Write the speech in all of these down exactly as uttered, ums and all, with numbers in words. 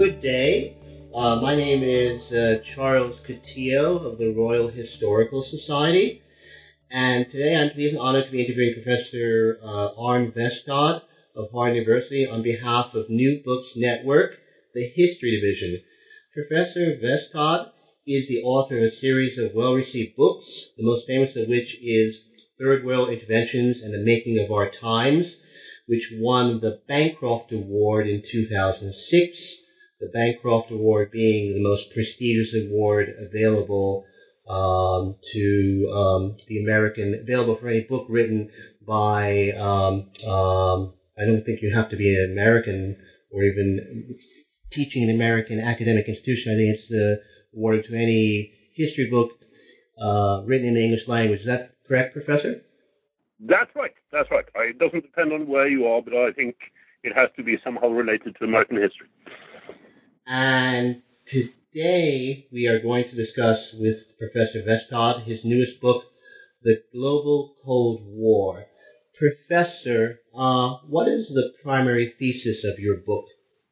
Good day. Uh, my name is uh, Charles Coutinho of the Royal Historical Society, and today I'm pleased and honored to be interviewing Professor uh, Arne Vestad of Harvard University on behalf of New Books Network, the History Division. Professor Vestad is the author of a series of well-received books, the most famous of which is Third World Interventions and the Making of Our Times, which won the Bancroft Award in two thousand six, the Bancroft Award being the most prestigious award available um, to um, the American, available for any book written by, um, um, I don't think you have to be an American or even teaching an American academic institution. I think it's uh, awarded to any history book uh, written in the English language. Is that correct, Professor? That's right. That's right. It doesn't depend on where you are, but I think it has to be somehow related to American history. And today we are going to discuss with Professor Vestad his newest book, The Global Cold War. Professor, uh, what is the primary thesis of your book?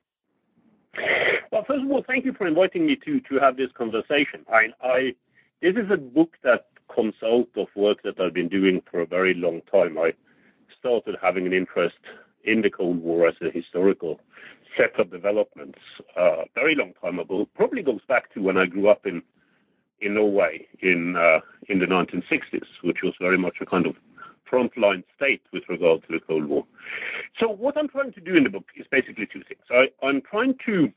Well, first of all, thank you for inviting me to, to have this conversation. I, I this is a book that comes out of work that I've been doing for a very long time. I started having an interest in the Cold War as a historical set of developments uh, very long time ago. It probably goes back to when I grew up in in Norway in uh, in the nineteen sixties, which was very much a kind of frontline state with regard to the Cold War. So what I'm trying to do in the book is basically two things. I, I'm trying to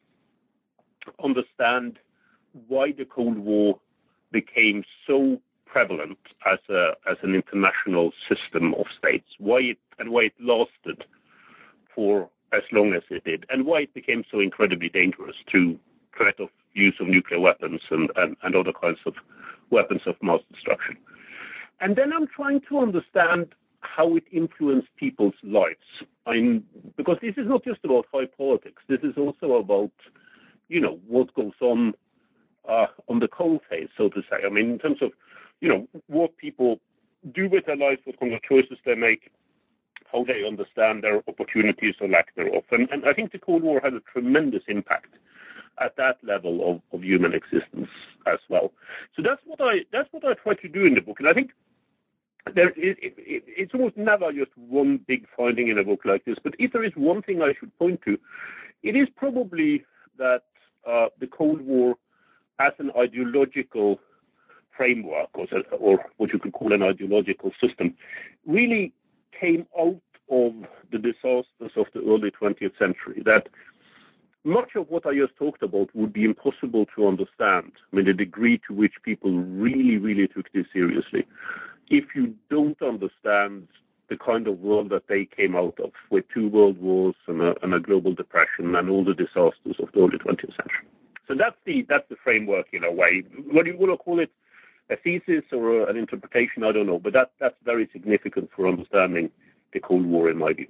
understand why the Cold War became so prevalent as a as an international system of states, why it and why it lasted for as long as it did, and why it became so incredibly dangerous through threat of use of nuclear weapons and, and, and other kinds of weapons of mass destruction. And then I'm trying to understand how it influenced people's lives. I'm, because this is not just about high politics. This is also about, you know, what goes on uh, on the coal face, so to say. I mean, in terms of, you know, what people do with their lives, what kind of choices they make, how they understand their opportunities or lack thereof. And, and I think the Cold War had a tremendous impact at that level of, of human existence as well. So that's what I that's what I try to do in the book. And I think there it, it, it's almost never just one big finding in a book like this. But if there is one thing I should point to, it is probably that uh, the Cold War as an ideological framework, or, or what you could call an ideological system, really came out of the disasters of the early twentieth century, that much of what I just talked about would be impossible to understand. I mean, the degree to which people really, really took this seriously, if you don't understand the kind of world that they came out of, with two world wars and a, and a global depression and all the disasters of the early twentieth century. So that's the that's the framework in a way. What do you want to call it? A thesis or an interpretation, I don't know, but that that's very significant for understanding the Cold War in my view.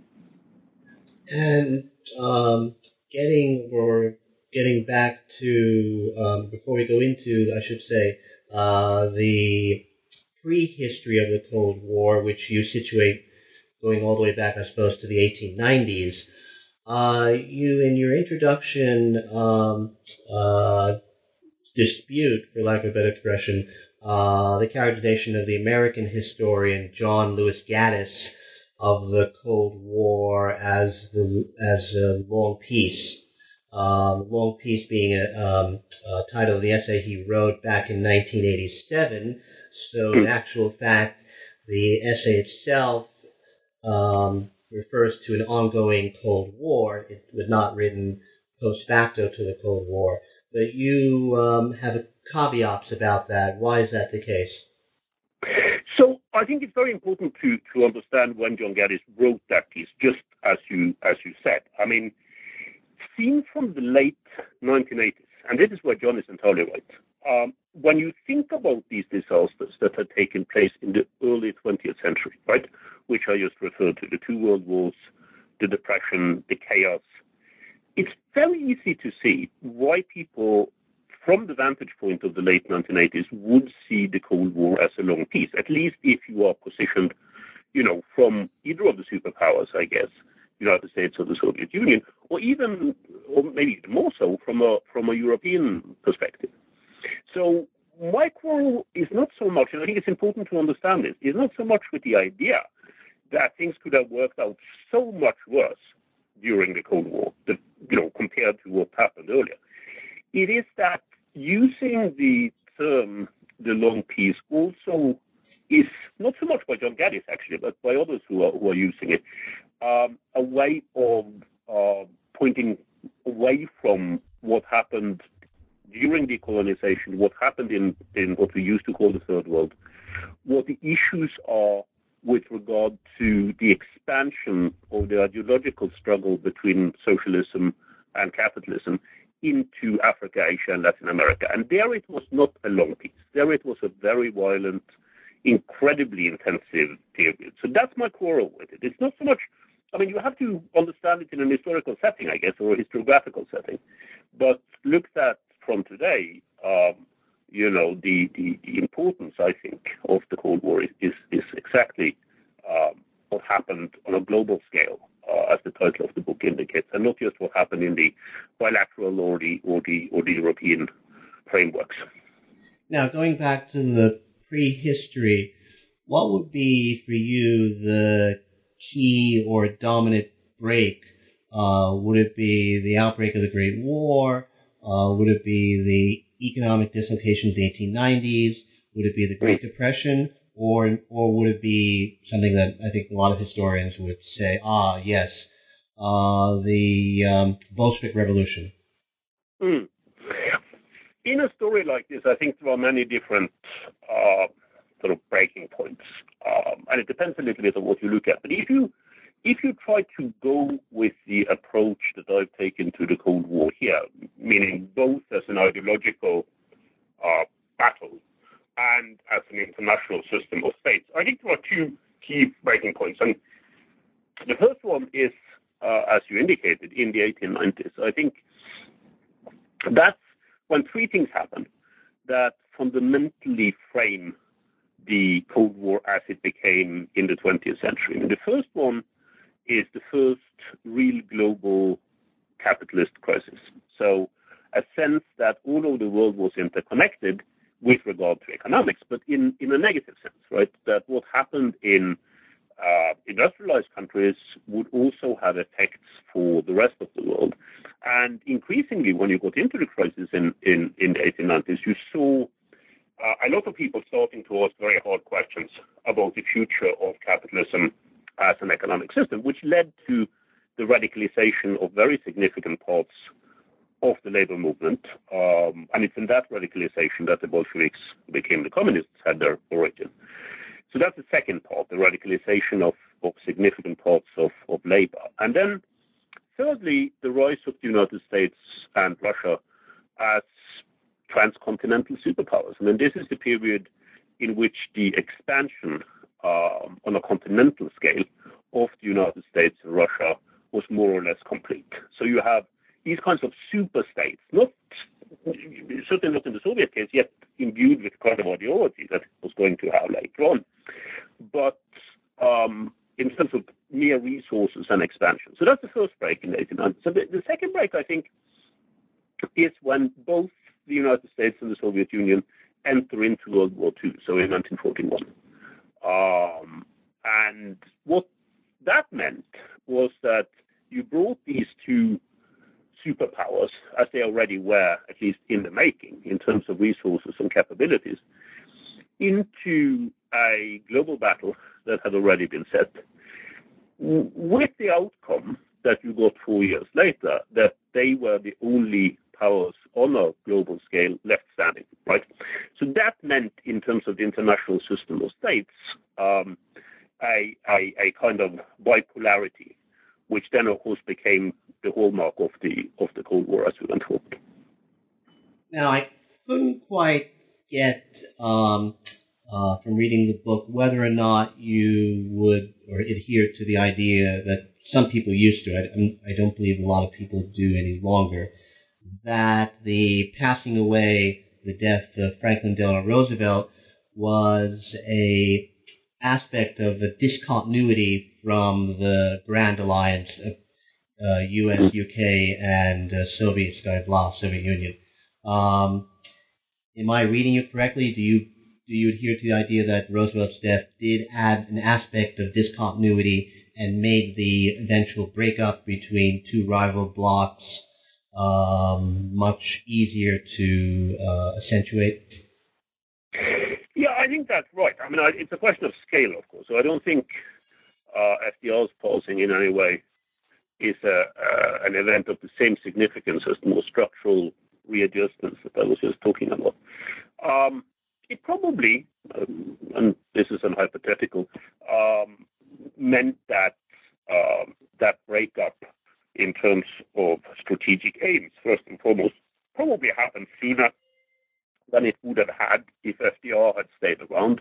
And um, getting or getting back to um, before we go into, I should say, uh, the prehistory of the Cold War, which you situate going all the way back, I suppose, to the eighteen nineties. Uh, you, in your introduction, um, uh, dispute, for lack of a better expression, Uh, the characterization of the American historian John Lewis Gaddis of the Cold War as the as a long peace. Um, long peace being a, um, a title of the essay he wrote back in nineteen eighty-seven. So, in actual fact, the essay itself um, refers to an ongoing Cold War. It was not written post facto to the Cold War, but you um, have a caveats about that. Why is that the case? So I think it's very important to, to understand when John Gaddis wrote that piece, just as you as you said. I mean, seen from the late nineteen eighties, and this is where John is entirely right, um, when you think about these disasters that had taken place in the early twentieth century, right, which I just referred to, the two world wars, the depression, the chaos, it's very easy to see why people, from the vantage point of the late nineteen eighties, would see the Cold War as a long peace, at least if you are positioned, you know, from either of the superpowers, I guess. United States or the Soviet Union, or even, or maybe even more so, from a from a European perspective. So my quarrel is not so much, and I think it's important to understand this, is not so much with the idea that things could have worked out so much worse during the Cold War, the, you know, compared to what happened earlier. It is that using the term the long peace also is, not so much by John Gaddis actually, but by others who are, who are using it, um, a way of uh, pointing away from what happened during decolonization, what happened in, in what we used to call the Third World, what the issues are with regard to the expansion of the ideological struggle between socialism and capitalism into Africa, Asia, and Latin America. And there it was not a long peace. There it was a very violent, incredibly intensive period. So that's my quarrel with it. It's not so much, I mean, you have to understand it in an historical setting, I guess, or a historiographical setting. But looked at from today, um, you know, the, the, the importance, I think, of the Cold War is, is, is exactly um, what happened on a global scale, uh, as the title of the book indicates, and not just what happened in the bilateral or the or the or the European frameworks. Now, going back to the prehistory, what would be for you the key or dominant break? Uh, would it be the outbreak of the Great War? Uh, would it be the economic dislocations of the eighteen nineties? Would it be the Great Depression? Or or would it be something that I think a lot of historians would say, ah, yes, uh, the um, Bolshevik Revolution? Mm. In a story like this, I think there are many different uh, sort of breaking points. Um, and it depends a little bit on what you look at. But if you if you try to go with the approach that I've taken to the Cold War here, meaning both as an ideological uh, battle and as an international system of states, I think there are two key breaking points. And the first one is, uh, as you indicated, in the eighteen nineties. I think that's when three things happen that fundamentally frame the Cold War as it became in the twentieth century. And the first one is the first real global capitalist crisis. So a sense that all over the world was interconnected with regard to economics, but in, in a negative sense, right? That what happened in uh, industrialized countries would also have effects for the rest of the world. And increasingly, when you got into the crisis in, in, in the eighteen nineties, you saw uh, a lot of people starting to ask very hard questions about the future of capitalism as an economic system, which led to the radicalization of very significant parts of the labor movement. Um, and it's in that radicalization that the Bolsheviks became the communists, had their origin. So that's the second part, the radicalization of, of significant parts of, of labor. And then thirdly, the rise of the United States and Russia as transcontinental superpowers. I mean, this is the period in which the expansion um, on a continental scale of the United States and Russia was more or less complete. So you have these kinds of super states, not certainly not in the Soviet case, yet imbued with kind of ideology that it was going to have later on, but um, in terms of mere resources and expansion. So that's the first break in the eighteen nineties. So the, the second break, I think, is when both the United States and the Soviet Union enter into World War Two, so in nineteen forty-one. Um, and what that meant was that you brought these two superpowers, as they already were, at least in the making, in terms of resources and capabilities, into a global battle that had already been set, with the outcome that you got four years later, that they were the only powers on a global scale left standing, right? So that meant, in terms of the international system of states, um, a, a, a kind of bipolarity, which then, of course, became the hallmark of the of the Cold War as we went forward. Now, I couldn't quite get um, uh, from reading the book whether or not you would or adhere to the idea that some people used to. I, I don't believe a lot of people do any longer. That the passing away, the death of Franklin Delano Roosevelt was a aspect of a discontinuity from the Grand Alliance of uh, U S, U K, and uh, Soviet Skywla, Soviet Union. Um, am I reading you correctly? Do you do you adhere to the idea that Roosevelt's death did add an aspect of discontinuity and made the eventual breakup between two rival blocs um, much easier to uh, accentuate? Yeah, I think that's right. I mean, I, it's a question of scale, of course. So I don't think uh, F D R's passing in any way is a, uh, an event of the same significance as the more structural readjustments that I was just talking about. Um, it probably, um, and this is an hypothetical, um, meant that um, that breakup in terms of strategic aims, first and foremost, probably happened sooner than it would have had if F D R had stayed around,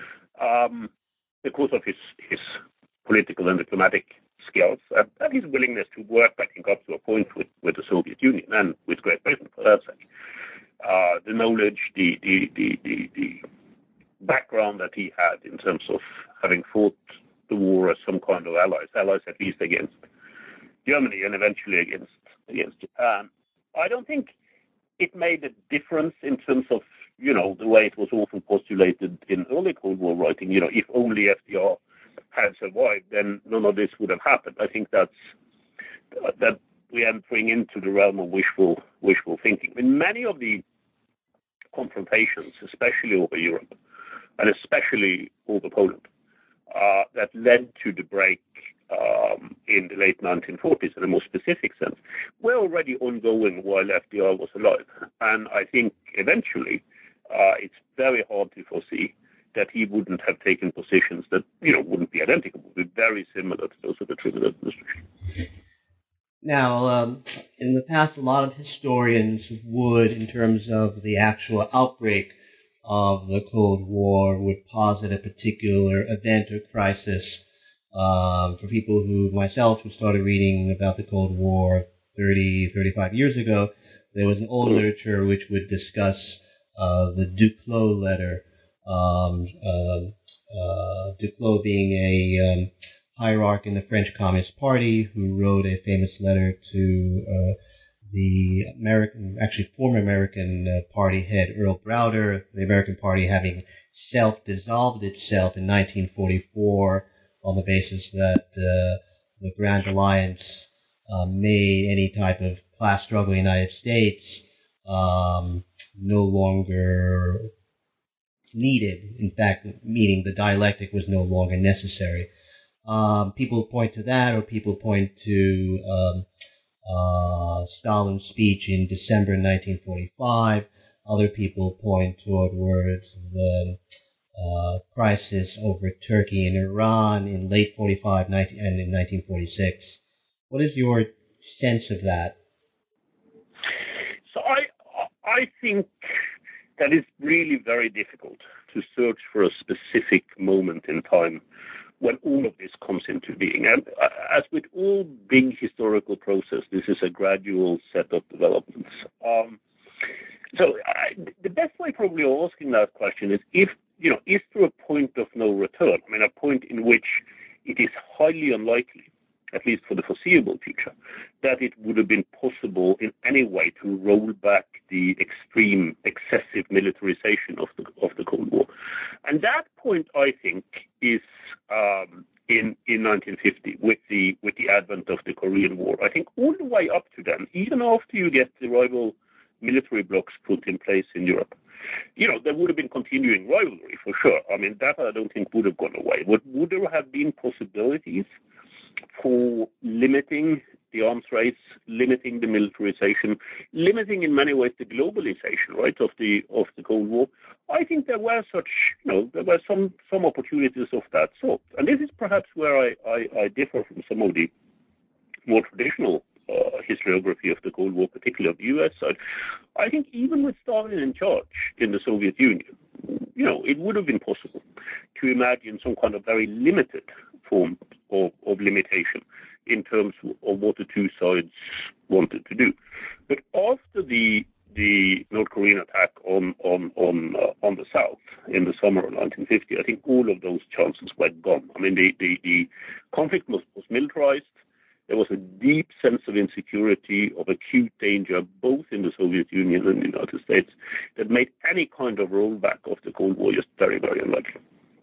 um, because of his, his political and diplomatic skills and, and his willingness to work, I think, up to a point with, with the Soviet Union and with Great Britain, for that sake. Uh, the knowledge, the, the, the, the, the background that he had in terms of having fought the war as some kind of allies, allies at least against Germany and eventually against against Japan. I don't think it made a difference in terms of, you know, the way it was often postulated in early Cold War writing, you know, if only F D R had survived, then none of this would have happened. I think that's that we're entering into the realm of wishful wishful thinking. In many of the confrontations, especially over Europe, and especially over Poland, uh, that led to the break um, in the late nineteen forties, in a more specific sense, were already ongoing while F D R was alive. And I think eventually uh, it's very hard to foresee that he wouldn't have taken positions that, you know, wouldn't be identical, would be very similar to those of the Truman administration. Now, um, in the past, a lot of historians would, in terms of the actual outbreak of the Cold War, would posit a particular event or crisis. Um, for people who, myself, who started reading about the Cold War thirty, thirty-five years ago, there was an old literature which would discuss uh, the Duclos letter, um, uh, uh, Duclos being a um, hierarch in the French Communist Party who wrote a famous letter to uh, the American, actually former American uh, Party head Earl Browder, the American Party having self-dissolved itself in nineteen forty-four on the basis that uh, the Grand Alliance uh, made any type of class struggle in the United States um, no longer needed. In fact, meaning the dialectic was no longer necessary. Um, people point to that, or people point to um, uh, Stalin's speech in December nineteen forty-five. Other people point towards the uh, crisis over Turkey and Iran in late forty-five nineteen, and in nineteen forty-six. What is your sense of that? So I I think that it's really very difficult to search for a specific moment in time when all of this comes into being. And uh, as with all big historical process, this is a gradual set of developments. Um, so I, the best way probably of asking that question is if, you know, is there a point of no return? I mean, a point in which it is highly unlikely, at least for the foreseeable future, that it would have been possible in any way to roll back the extreme, excessive militarization of the of the Cold War. And that point, I think, is um, in in nineteen fifty with the with the advent of the Korean War. I think all the way up to then, even after you get the rival military blocs put in place in Europe, you know, there would have been continuing rivalry for sure. I mean, that I don't think would have gone away. But would there have been possibilities for limiting the arms race, limiting the militarization, limiting in many ways the globalization, right, of the of the Cold War? I think there were such, you know, there were some some opportunities of that sort. And this is perhaps where I, I, I differ from some of the more traditional uh, historiography of the Cold War, particularly of the U S side. I think even with Stalin in charge in the Soviet Union, you know, it would have been possible to imagine some kind of very limited form of, of limitation in terms of what the two sides wanted to do. But after the the North Korean attack on on on uh, on the south in the summer of nineteen fifty, I think all of those chances were gone. I mean, the the, the conflict was, was militarized. There was a deep sense of insecurity, of acute danger, both in the Soviet Union and the United States, that made any kind of rollback of the Cold War just very, very unlikely.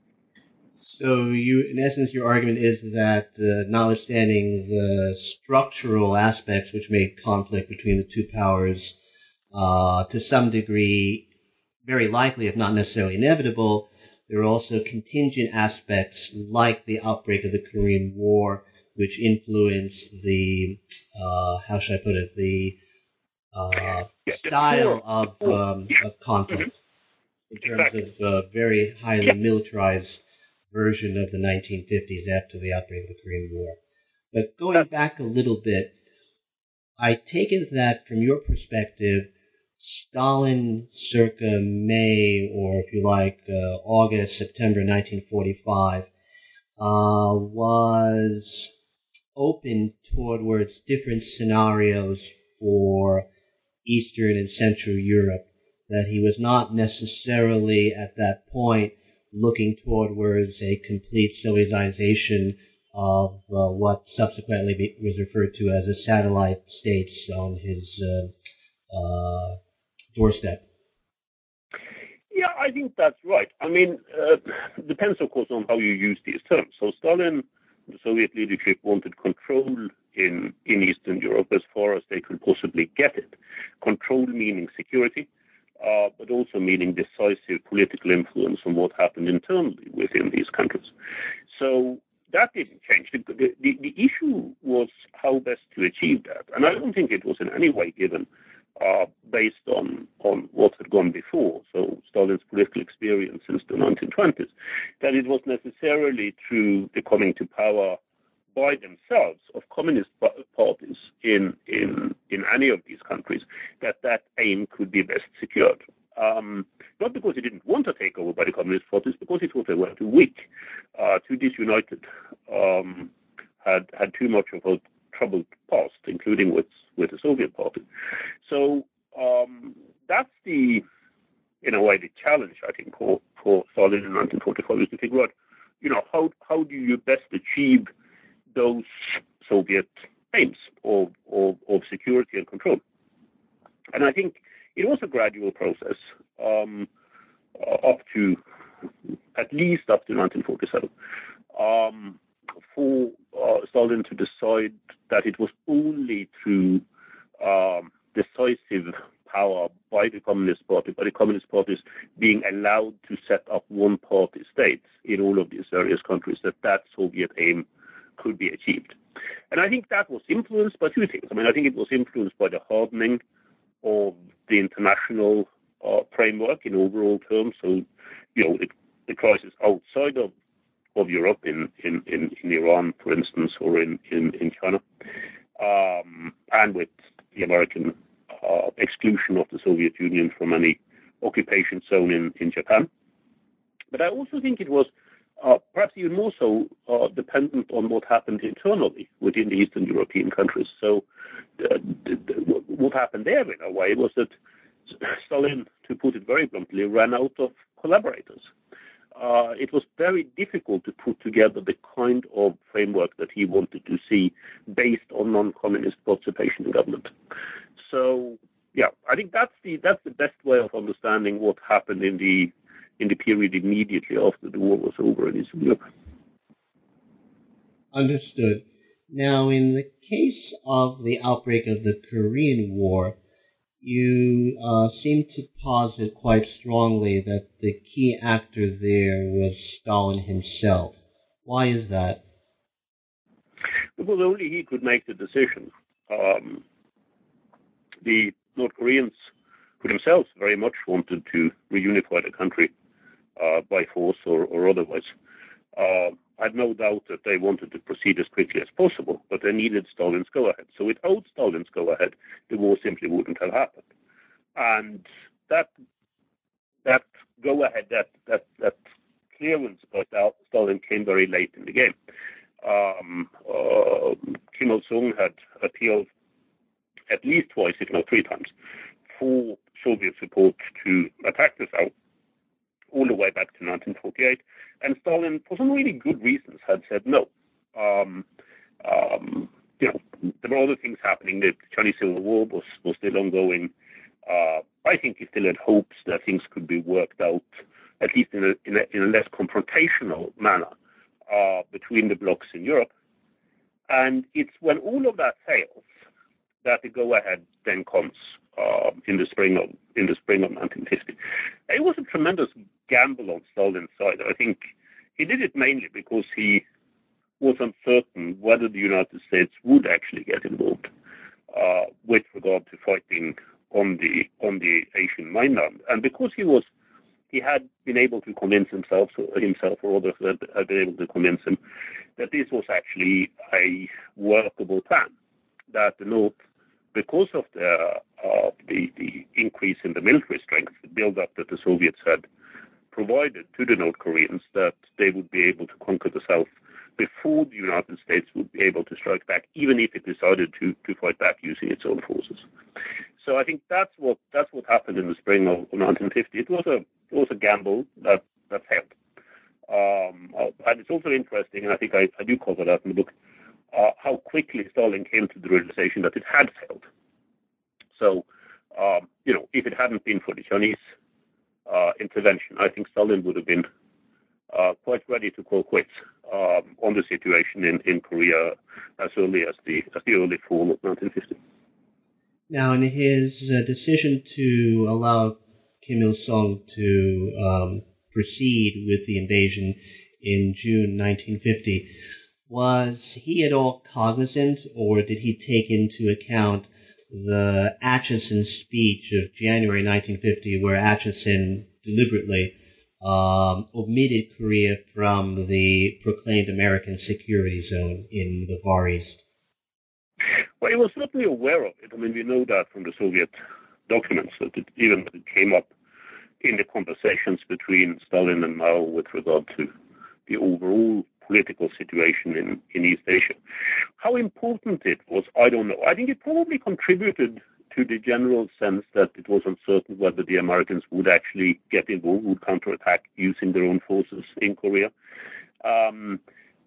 So, you, in essence, your argument is that, uh, notwithstanding the structural aspects which made conflict between the two powers, uh, to some degree, very likely, if not necessarily inevitable, there are also contingent aspects like the outbreak of the Korean War, which influence the, uh, how should I put it, the uh, yeah, style of um, yeah. of conflict mm-hmm. in terms exactly. of uh, very highly yeah. militarized version of the nineteen fifties after the outbreak of the Korean War. But going back a little bit, I take it that from your perspective, Stalin circa May, or if you like, uh, August, September nineteen forty-five, uh, was open towards different scenarios for Eastern and Central Europe, that he was not necessarily at that point looking towards a complete Sovietization of uh, what subsequently be, was referred to as a satellite states on his uh, uh, doorstep. Yeah, I think that's right. I mean, uh, it depends, of course, on how you use these terms. So Stalin, the Soviet leadership, wanted control in, in Eastern Europe as far as they could possibly get it. Control meaning security, uh, but also meaning decisive political influence on what happened internally within these countries. So that didn't change. The, the, the issue was how best to achieve that. And I don't think it was in any way given uh, based on, on what had gone before, so Stalin's political experience since the nineteen twenties, that it was necessarily through the coming to power by themselves of communist parties in in in any of these countries that that aim could be best secured. Um, not because he didn't want to take over by the communist parties, because he thought they were too weak, uh, too disunited, um, had had too much of a troubled past, including with with the Soviet Party. So um, that's the, in a way, the challenge, I think, for, for Stalin in nineteen forty-five, is to figure out, you know, how how do you best achieve those Soviet aims of, of, of security and control. And I think it was a gradual process um, uh, up to, at least up to nineteen forty-seven, um, for uh, Stalin to decide that it was only through um, decisive power by the Communist Party, by the Communist parties being allowed to set up one-party states in all of these various countries, that that Soviet aim could be achieved. And I think that was influenced by two things. I mean, I think it was influenced by the hardening of the international uh, framework in overall terms. So, you know, the, the crisis outside of, of Europe, in, in, in, in Iran, for instance, or in, in, in China, um, and with the American uh, exclusion of the Soviet Union from any occupation zone in, in Japan. But I also think it was Uh, perhaps even more so uh, dependent on what happened internally within the Eastern European countries. So uh, the, the, what happened there, in a way, was that Stalin, to put it very bluntly, ran out of collaborators. Uh, it was very difficult to put together the kind of framework that he wanted to see based on non-communist participation in government. So, yeah, I think that's the that's the best way of understanding what happened in the in the period immediately after the war was over in Eastern Europe. Understood. Now, in the case of the outbreak of the Korean War, you uh, seem to posit quite strongly that the key actor there was Stalin himself. Why is that? Because only he could make the decision. Um, the North Koreans, who themselves very much wanted to reunify the country Uh, by force or, or otherwise. Uh, I have no doubt that they wanted to proceed as quickly as possible, but they needed Stalin's go-ahead. So without Stalin's go-ahead, the war simply wouldn't have happened. And that that go-ahead, that that that clearance by Stalin came very late in the game. Um, uh, Kim Il-sung had appealed at least twice, if not three times, for Soviet support to attack the South all the way back to nineteen forty-eight. And Stalin, for some really good reasons, had said no. Um, um, you know, there were other things happening. The Chinese Civil War was, was still ongoing. Uh, I think he still had hopes that things could be worked out, at least in a, in a, in a less confrontational manner, uh, between the blocs in Europe. And it's when all of that fails that the go-ahead then comes uh, in the spring of in the spring of nineteen fifty. It was a tremendous gamble on Stalin's side. I think he did it mainly because he was uncertain whether the United States would actually get involved uh, with regard to fighting on the on the Asian mainland, and because he was he had been able to convince himself himself or others had, had been able to convince him that this was actually a workable plan, that the North, because of the uh, the, the increase in the military strength, the build-up that the Soviets had provided to the North Koreans, that they would be able to conquer the South before the United States would be able to strike back, even if it decided to, to fight back using its own forces. So I think that's what that's what happened in the spring of nineteen fifty. It was a it was a gamble that that failed. Um, and it's also interesting, and I think I, I do cover that in the book, uh, how quickly Stalin came to the realization that it had failed. So, um, you know, if it hadn't been for the Chinese uh, intervention, I think Stalin would have been uh, quite ready to call quits um, on the situation in, in Korea as early as the as the early fall of nineteen fifty. Now, in his uh, decision to allow Kim Il-sung to um, proceed with the invasion in June nineteen fifty, was he at all cognizant, or did he take into account the Acheson speech of January nineteen fifty, where Acheson deliberately um, omitted Korea from the proclaimed American security zone in the Far East? Well, he was certainly aware of it. I mean, we know that from the Soviet documents, that it, even it came up in the conversations between Stalin and Mao with regard to the overall political situation in, in East Asia. How important it was, I don't know. I think it probably contributed to the general sense that it was uncertain whether the Americans would actually get involved, would counterattack using their own forces in Korea. Um,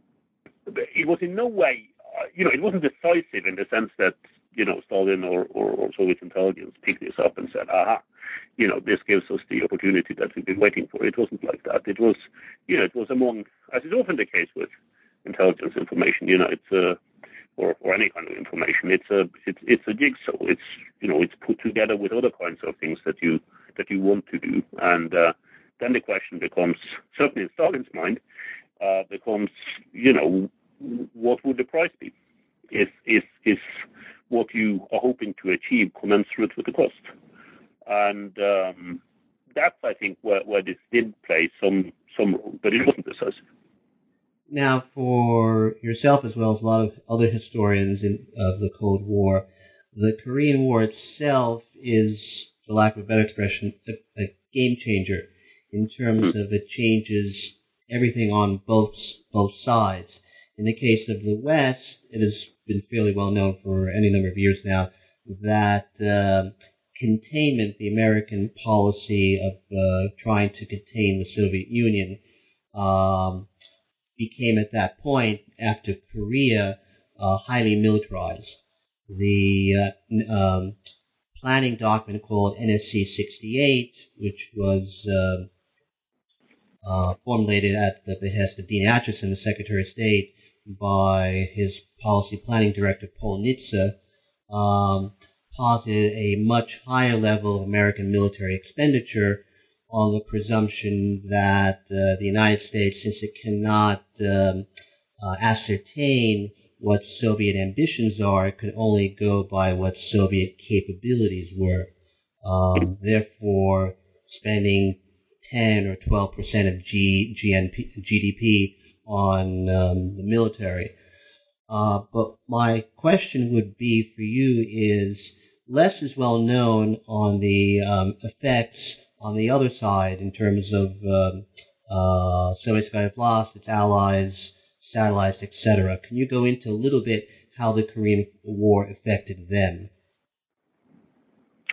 it was in no way, uh, you know, it wasn't decisive in the sense that, you know, Stalin or, or, or Soviet intelligence picked this up and said, aha, you know, this gives us the opportunity that we've been waiting for. It wasn't like that. It was, you know, it was among, as is often the case with intelligence information, you know, it's a, or, or any kind of information, it's a, it's, it's a jigsaw. It's, you know, it's put together with other kinds of things that you, that you want to do. And uh, then the question becomes, certainly in Stalin's mind, uh, becomes, you know, what would the price be? Is, is, is what you are hoping to achieve commensurate with the cost? And um, that's, I think, where, where this did play some some role, but it wasn't decisive. Now, for yourself as well as a lot of other historians in, of the Cold War, the Korean War itself is, for lack of a better expression, a, a game changer in terms mm-hmm. of it changes everything on both both sides. In the case of the West, it has been fairly well known for any number of years now that uh, containment, the American policy of uh, trying to contain the Soviet Union, um, became at that point, after Korea, uh, highly militarized. The uh, um, planning document called N S C sixty-eight, which was uh, uh, formulated at the behest of Dean Acheson, the Secretary of State, by his policy planning director, Paul Nitze, um, posited a much higher level of American military expenditure on the presumption that uh, the United States, since it cannot um, uh, ascertain what Soviet ambitions are, it could only go by what Soviet capabilities were. Um, therefore, spending ten or twelve percent of G, GNP, G D P on um, the military. Uh, but my question would be for you is, less is well known on the um, effects on the other side in terms of um, uh, Soviet Vlast, its allies, satellites, et cetera. Can you go into a little bit how the Korean War affected them?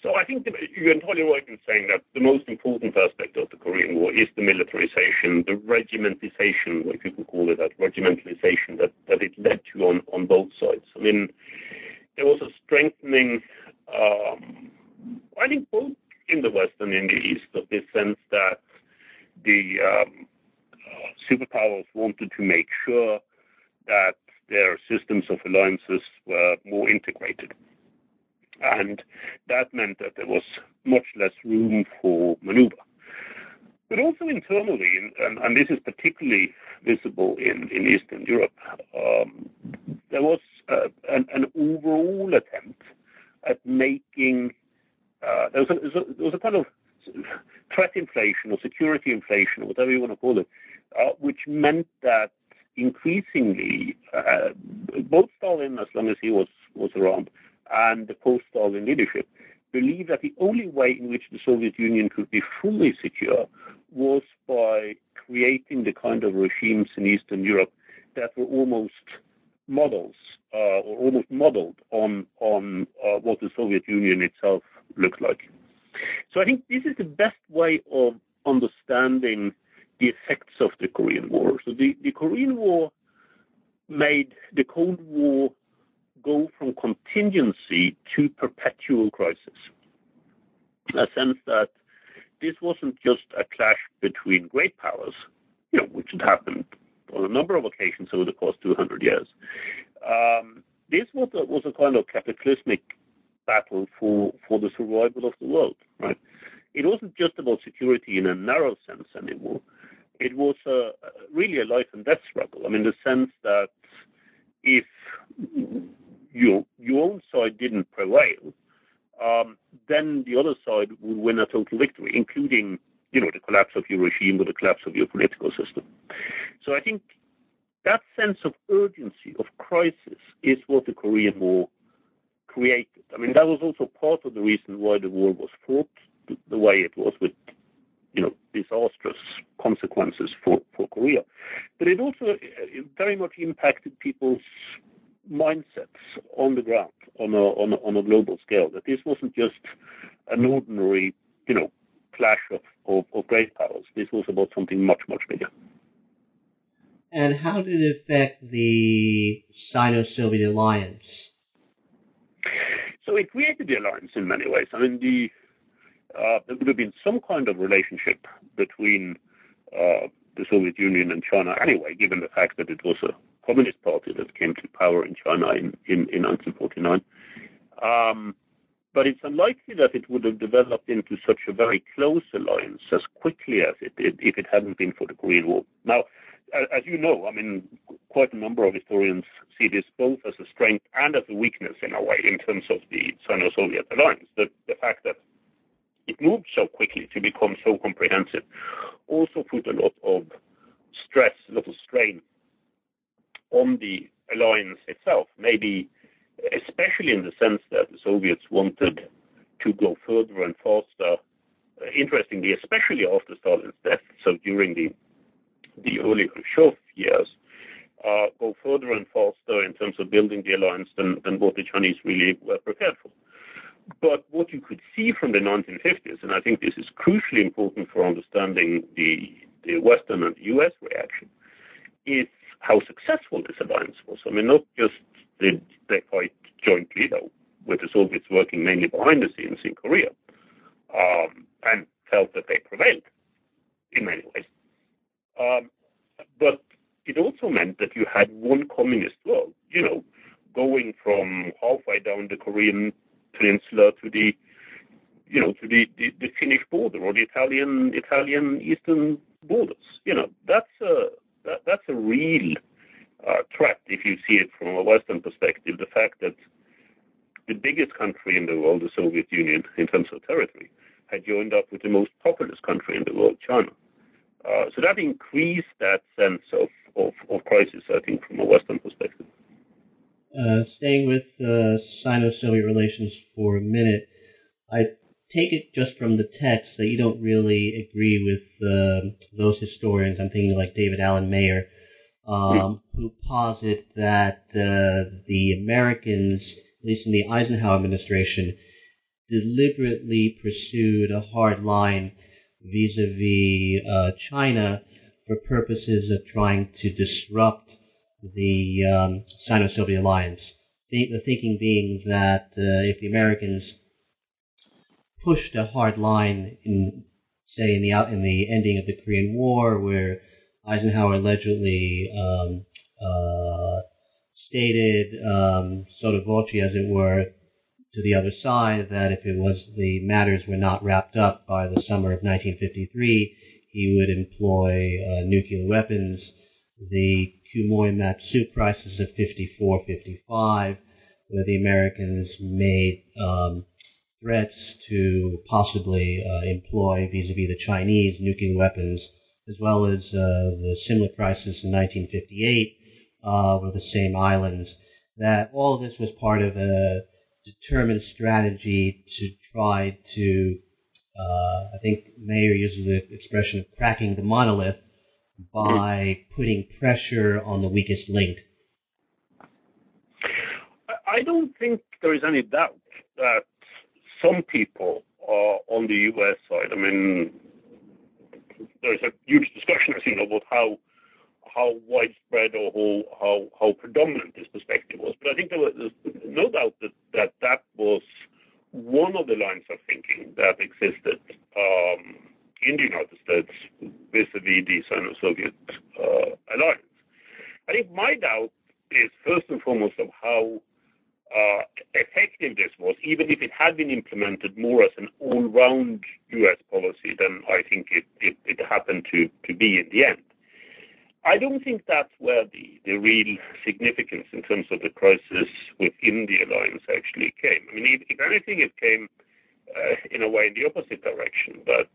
So I think the, you're entirely right in saying that the most important aspect of the Korean War is the militarization, the regimentization, like people call it, that regimentalization that, that it led to on, on both sides. I mean, there was a strengthening, um, I think both in the West and in the East, of this sense that the um, uh, superpowers wanted to make sure that their systems of alliances were more integrated. And that meant that there was much less room for maneuver. But also internally, and, and this is particularly visible in, in Eastern Europe, um, there was uh, an, an overall attempt at making, uh, there, was a, there was a kind of threat inflation or security inflation, or whatever you want to call it, uh, which meant that increasingly, uh, both Stalin, as long as he was, was around, and the post-Stalin leadership believed that the only way in which the Soviet Union could be fully secure was by creating the kind of regimes in Eastern Europe that were almost models, uh, or almost modeled on on uh, what the Soviet Union itself looked like. So I think this is the best way of understanding the effects of the Korean War. So the, the Korean War made the Cold War go from contingency to perpetual crisis. A sense that this wasn't just a clash between great powers, you know, which had happened on a number of occasions over the past two hundred years. Um, this was a, was a kind of cataclysmic battle for, for the survival of the world, right? It wasn't just about security in a narrow sense anymore. It was a, really a life and death struggle. I mean, the sense that if your your own side didn't prevail, um, then the other side would win a total victory, including, you know, the collapse of your regime or the collapse of your political system. So I think that sense of urgency, of crisis, is what the Korean War created. I mean, that was also part of the reason why the war was fought the way it was, with, you know, disastrous consequences for, for Korea. But it also very much impacted people's mindsets on the ground, on a, on a, on a global scale, that this wasn't just an ordinary, you know, clash of, of, of great powers. This was about something much, much bigger. And how did it affect the Sino-Soviet alliance? So it created the alliance in many ways. I mean, the uh, there would have been some kind of relationship between uh, the Soviet Union and China anyway, given the fact that it was a communist party that came to power in China in, in, in nineteen forty-nine. Um, but it's unlikely that it would have developed into such a very close alliance as quickly as it did if it hadn't been for the Korean War. Now, as you know, I mean, quite a number of historians see this both as a strength and as a weakness in a way in terms of the Sino-Soviet alliance. The, the fact that it moved so quickly to become so comprehensive also put a lot of stress, a lot of strain on the alliance itself, maybe especially in the sense that the Soviets wanted to go further and faster, uh, interestingly, especially after Stalin's death, so during the the early Khrushchev years, uh, go further and faster in terms of building the alliance than, than what the Chinese really were prepared for. But what you could see from the nineteen fifties, and I think this is crucially important for understanding the, the Western and U S reaction, is how successful this alliance was. I mean, not just did they fight jointly, though, with the Soviets working mainly behind the scenes in Korea, um, and felt that they prevailed in many ways. Um, but it also meant that you had one communist world, you know, going from halfway down the Korean peninsula to the, you know, to the, the, the Finnish border or the Italian Italian eastern borders. You know, that's a that, that's a real uh, threat if you see it from a Western perspective. The fact that the biggest country in the world, the Soviet Union, in terms of territory, had joined up with the most populous country in the world, China. Uh, so that increased that sense of, of, of crisis, I think, from a Western perspective. Uh, staying with uh, Sino-Soviet relations for a minute, I take it just from the text that you don't really agree with uh, those historians, I'm thinking like David Allen Mayer, um, mm. who posit that uh, the Americans, at least in the Eisenhower administration, deliberately pursued a hard line vis-a-vis uh, China for purposes of trying to disrupt the um, Sino-Soviet alliance. The, the thinking being that uh, if the Americans pushed a hard line in, say, in the out in the ending of the Korean War, where Eisenhower allegedly um, uh, stated, um, sotto voce, as it were, to the other side, that if it was the matters were not wrapped up by the summer of nineteen fifty-three, he would employ uh, nuclear weapons. The Quemoy-Matsu crisis of fifty-four fifty-five, where the Americans made um, threats to possibly uh, employ vis-a-vis the Chinese nuclear weapons, as well as uh, the similar crisis in nineteen fifty-eight uh, with the same islands, that all of this was part of a determined strategy to try to, uh, I think Mayer uses the expression of cracking the monolith by putting pressure on the weakest link. I don't think there is any doubt that some people uh, on the U S side, I mean, there's a huge discussion, I think, about how how widespread or how, how how predominant this perspective was. But I think there was no doubt that that, that was one of the lines of thinking that existed um, in the United States vis-a-vis the Sino-Soviet uh, alliance. I think my doubt is first and foremost of how uh, effective this was, even if it had been implemented more as an all-round U S policy than I think it, it, it happened to, to be in the end. I don't think that's where the, the real significance in terms of the crisis within the alliance actually came. I mean, if, if anything, it came uh, in a way in the opposite direction. That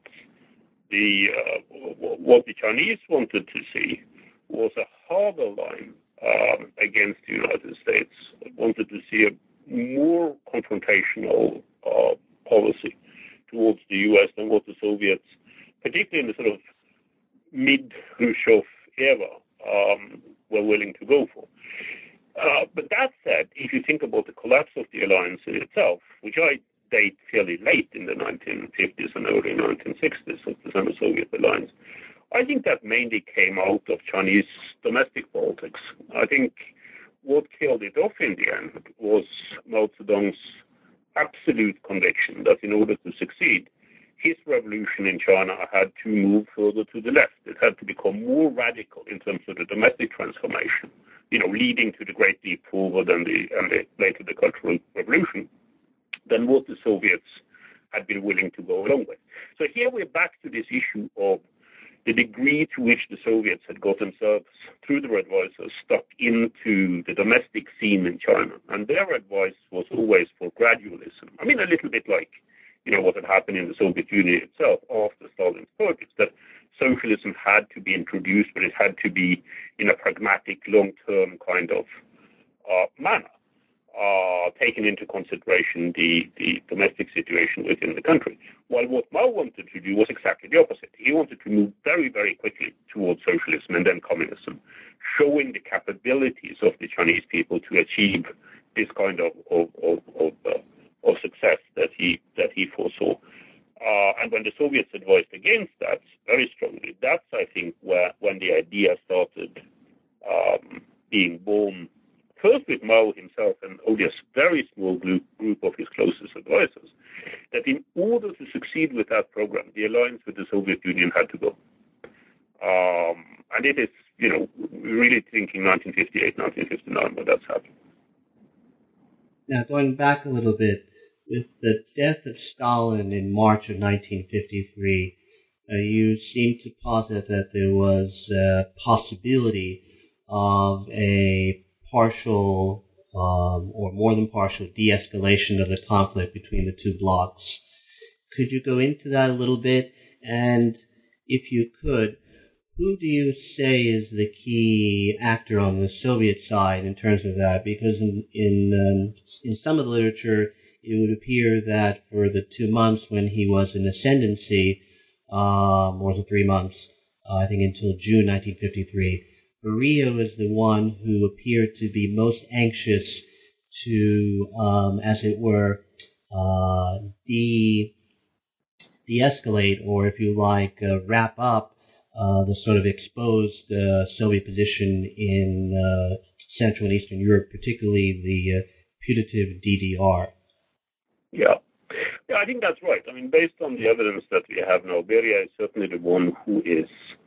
the uh, what the Chinese wanted to see was a harder line um, against the United States. They wanted to see a more confrontational uh, policy towards the U S than what the Soviets, particularly in the sort of mid-Khrushchev era, um, were willing to go for. Uh, but that said, if you think about the collapse of the alliance in itself, which I date fairly late in the nineteen fifties and early nineteen sixties of the Sino-Soviet alliance, I think that mainly came out of Chinese domestic politics. I think what killed it off in the end was Mao Zedong's absolute conviction that in order to succeed, his revolution in China had to move further to the left. It had to become more radical in terms of the domestic transformation, you know, leading to the Great Leap Forward and, the, and the, later the Cultural Revolution, than what the Soviets had been willing to go along with. So here we're back to this issue of the degree to which the Soviets had got themselves, through their advisors, stuck into the domestic scene in China. And their advice was always for gradualism. I mean, a little bit like, you know, what had happened in the Soviet Union itself after Stalin's purges, that socialism had to be introduced, but it had to be in a pragmatic, long-term kind of uh, manner, uh, taking into consideration the, the domestic situation within the country. While what Mao wanted to do was exactly the opposite. He wanted to move very, very quickly towards socialism and then communism, showing the capabilities of the Chinese people to achieve this kind of, of, of, of uh, of success that he that he foresaw. Uh, and when the Soviets advised against that very strongly, that's, I think, where when the idea started um, being born, first with Mao himself and only a very small group, group of his closest advisors, that in order to succeed with that program, the alliance with the Soviet Union had to go. Um, and it is, you know, really thinking nineteen fifty-eight, nineteen fifty-nine when that's happened. Now, going back a little bit, with the death of Stalin in March of nineteen fifty-three, uh, you seem to posit that there was a possibility of a partial um, or more than partial de-escalation of the conflict between the two blocs. Could you go into that a little bit? And if you could, who do you say is the key actor on the Soviet side in terms of that? Because in in, um, in some of the literature, it would appear that for the two months when he was in ascendancy, um, or was it three months, uh, I think until June nineteen fifty-three, Beria was the one who appeared to be most anxious to, um, as it were, uh, de de-escalate, or if you like, uh, wrap up uh, the sort of exposed uh, Soviet position in uh, Central and Eastern Europe, particularly the uh, putative D D R. Yeah. Yeah, I think that's right. I mean, based on the evidence that we have now, Beria is certainly the one who is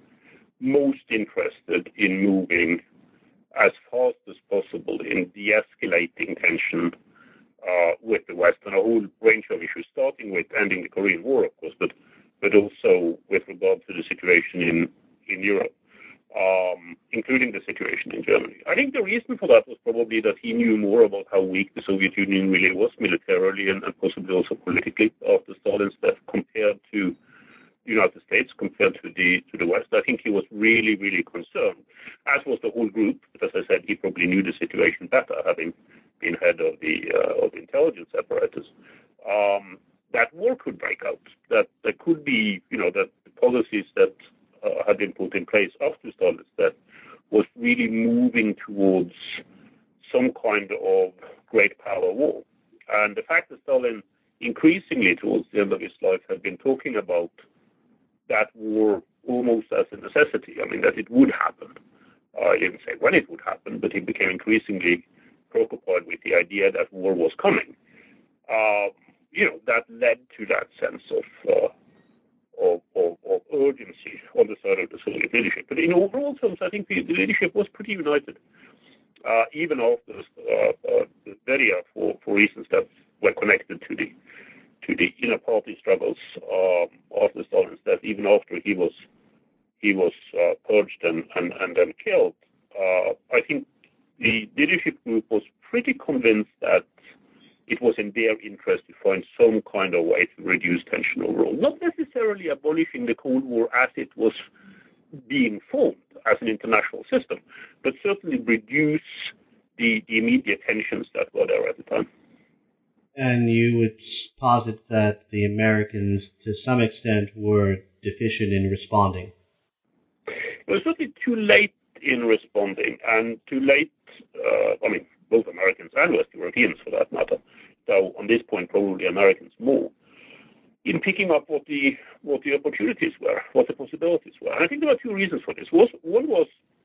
most interested in moving as fast as possible in de-escalating tension uh, with the West on a whole range of issues, starting with ending the Korean War, of course, but but also with regard to the situation in, in Europe, um, including the situation in Germany. I think the reason for that was probably that he knew more about how weak the Soviet Union really was militarily and, and possibly also politically after Stalin's death compared to the United States, compared to the to the West. I think he was really, really concerned, as was the whole group. But as I said, he probably knew the situation better, having been head of the uh, of the intelligence apparatus. Um, that war could break out. That there could be, you know, that the policies that uh, had been put in place after Stalin's death was really moving towards some kind of great power war. And the fact that Stalin increasingly towards the end of his life had been talking about that war almost as a necessity. I mean, that it would happen. Uh, he didn't say when it would happen, but he became increasingly preoccupied with the idea that war was coming. Uh, you know, that led to that sense of, uh, of, of, of urgency on the side of the Soviet leadership. But in overall terms, I think the, the leadership was pretty united, uh, even after uh, uh, Beria, for, for reasons that were connected to the to the inner party struggles um, after Stalin's death, even after he was he was uh, purged and, and, and then killed. Uh, I think the leadership group was pretty convinced that it was in their interest to find some kind of way to reduce tension overall. Not necessarily abolishing the Cold War as it was being formed as an international system, but certainly reduce the, the immediate tensions that were there at the time. And you would posit that the Americans, to some extent, were deficient in responding. It was certainly too late in responding, and too late, uh, I mean, both Americans and West Europeans for that matter, so on this point probably Americans more, in picking up what the what the opportunities were, what the possibilities were. And I think there were two reasons for this. One was,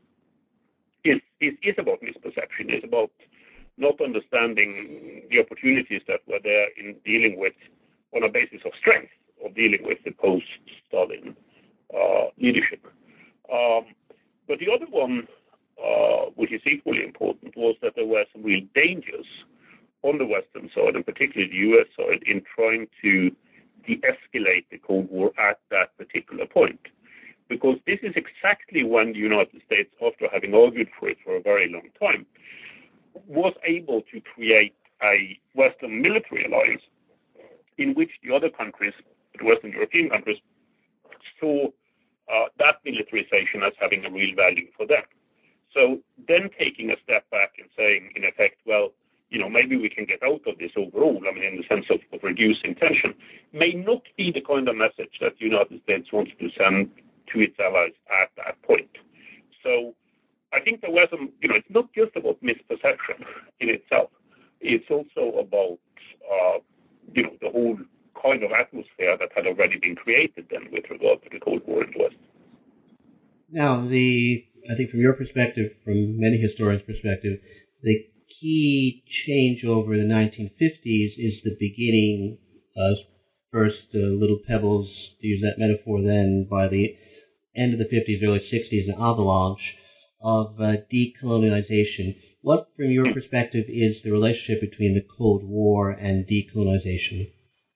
is, is, is about misperception, is about not understanding the opportunities that were there in dealing with, on a basis of strength, of dealing with the post-Stalin uh, leadership. Um, but the other one, uh, which is equally important, was that there were some real dangers on the Western side, and particularly the U S side, in trying to de-escalate the Cold War at that particular point. Because this is exactly when the United States, after having argued for it for a very long time, was able to create a Western military alliance in which the other countries, the Western European countries, saw uh, that militarization as having a real value for them. So then taking a step back and saying, in effect, well, you know, maybe we can get out of this overall, I mean, in the sense of, of reducing tension, may not be the kind of message that the United States wants to send to its allies at that point. So I think there were some, you know, it's not just about misperception in itself. It's also about, uh, you know, the whole kind of atmosphere that had already been created then with regard to the Cold War in the West. Now, the I think from your perspective, from many historians' perspective, the key change over the nineteen fifties is the beginning, uh, first uh, little pebbles, to use that metaphor, then by the end of the fifties, early sixties, an avalanche of uh, decolonialization. What, from your perspective, is the relationship between the Cold War and decolonization?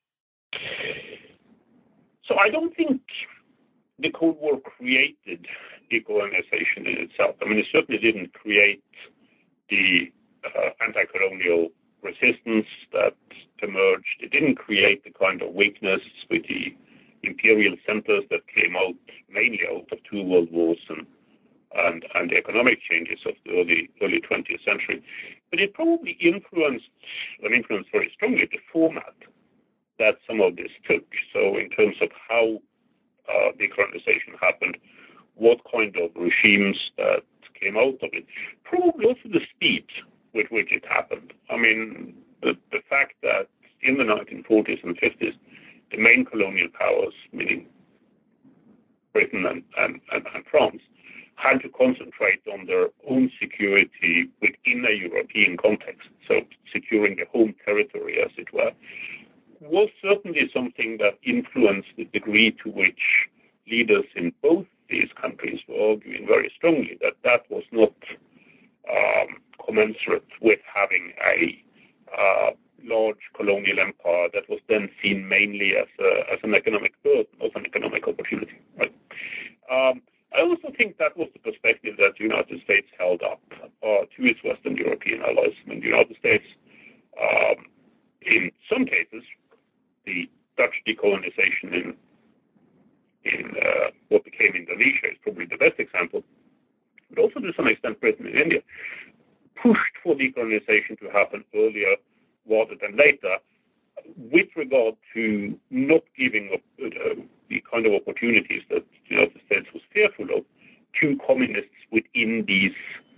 So I don't think the Cold War created decolonization in itself. I mean, it certainly didn't create the uh, anti-colonial resistance that emerged. It didn't create the kind of weakness with the imperial centers that came out mainly out of two world wars and and, and the economic changes of the early early twentieth century. But it probably influenced, and influenced very strongly, the format that some of this took. So in terms of how uh, decolonization happened, what kind of regimes that came out of it, probably also the speed with which it happened. I mean, the, the fact that in the nineteen forties and fifties, the main colonial powers, meaning Britain and, and, and, and France, had to concentrate on their own security within a European context, so securing the home territory, as it were, was certainly something that influenced the degree to which leaders in both these countries were arguing very strongly that that was not um, commensurate with having a uh, large colonial empire that was then seen mainly as a, as an economic burden, as an economic opportunity. Right? Um, I also think that was the perspective that the United States held up uh, to its Western European allies. I mean, the United States, um, in some cases, the Dutch decolonization in in uh, what became Indonesia is probably the best example, but also to some extent Britain and India, pushed for decolonization to happen earlier rather than later, with regard to not giving up, uh, the kind of opportunities that the United States was fearful of to communists within these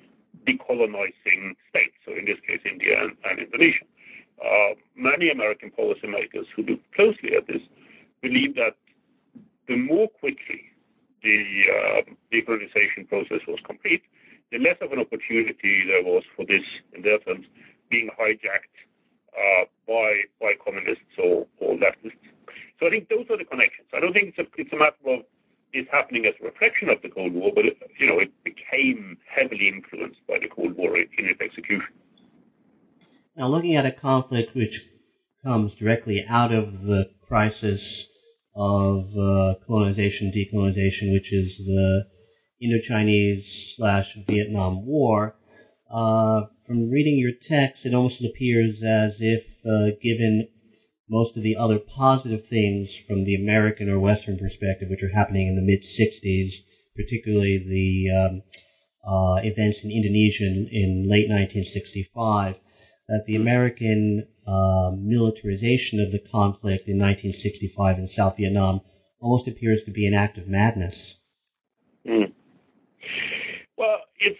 decolonizing states, so in this case India and, and Indonesia. Uh, many American policymakers who looked closely at this believe that the more quickly the uh, decolonization process was complete, the less of an opportunity there was for this, in their terms, being hijacked uh, by by communists or, or leftists. So I think those are the connections. I don't think it's a, it's a matter of this happening as a reflection of the Cold War, but it, you know, it became heavily influenced by the Cold War in its execution. Now, looking at a conflict which comes directly out of the crisis of uh, colonization, decolonization, which is the Indochinese slash Vietnam War, uh, from reading your text, it almost appears as if, uh, given most of the other positive things from the American or Western perspective, which are happening in the mid-sixties, particularly the um, uh, events in Indonesia in, in late nineteen sixty-five, that the American uh, militarization of the conflict in nineteen sixty-five in South Vietnam almost appears to be an act of madness. Mm. Well, it's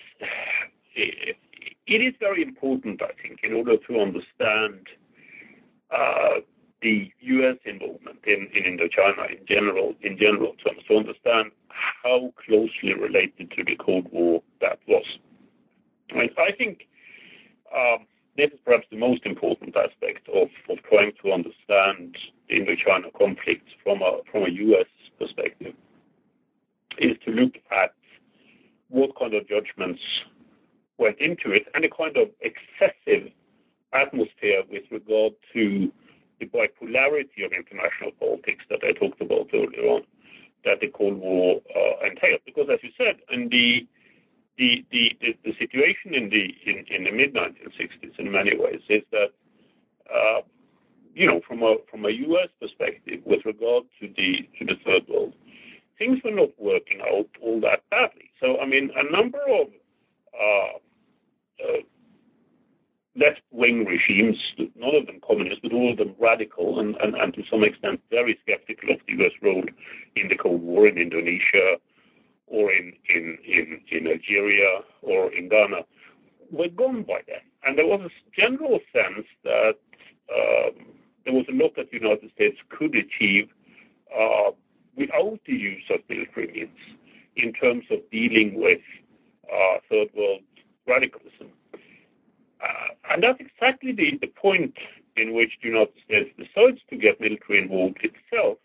it, it is very important, I think, in order to understand uh, the U S involvement in, in Indochina in general, in general terms, to understand how closely related to the Cold War that was. And I think um, this is perhaps the most important aspect of, of trying to understand the Indochina conflict from a from a U S perspective, is to look at what kind of judgments went into it and a kind of excessive atmosphere with regard to the bipolarity of international politics that I talked about earlier on, that the Cold War uh, entailed. Because, as you said, in the The, the, the, the situation in the in, in the mid nineteen sixties in many ways is that uh, you know from a from a U S perspective with regard to the to the third world, things were not working out all that badly. So I mean a number of uh, uh, left-wing regimes, none of them communist, but all of them radical and, and, and to some extent very skeptical of the U S role in the Cold War in Indonesia, or in, in, in, in Algeria, or in Ghana, were gone by then. And there was a general sense that um, there was a lot that the United States could achieve uh, without the use of military means in terms of dealing with uh, third world radicalism. Uh, and that's exactly the, the point in which the United States decides to get military involved itself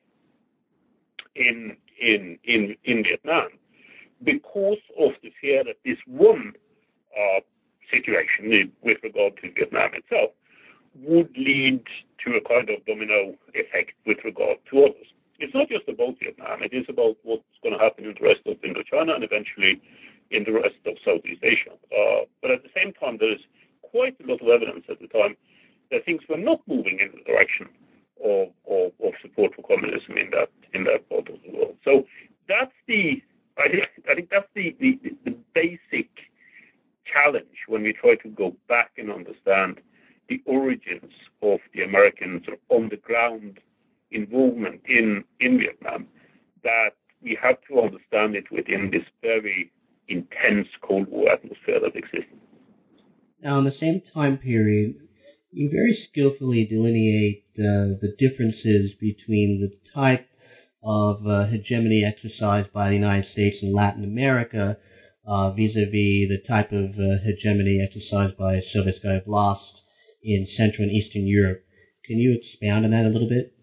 in, in, in, in Vietnam, because of the fear that this one uh, situation with regard to Vietnam itself would lead to a kind of domino effect with regard to others. It's not just about Vietnam, it is about what's going to happen in the rest of Indochina and eventually in the rest of Southeast Asia. Uh, but at the same time, there is quite a lot of evidence at the time that things were not moving in the direction of, of, of support for communism in that in that part of the world. So that's the I think, I think that's the, the, the basic challenge when we try to go back and understand the origins of the American sort of on-the-ground involvement in, in Vietnam, that we have to understand it within this very intense Cold War atmosphere that existed. Now, in the same time period, you very skillfully delineate uh, the differences between the type of uh, hegemony exercised by the United States in Latin America uh, vis-a-vis the type of uh, hegemony exercised by Sovietskaya Vlast in Central and Eastern Europe. Can you expound on that a little bit?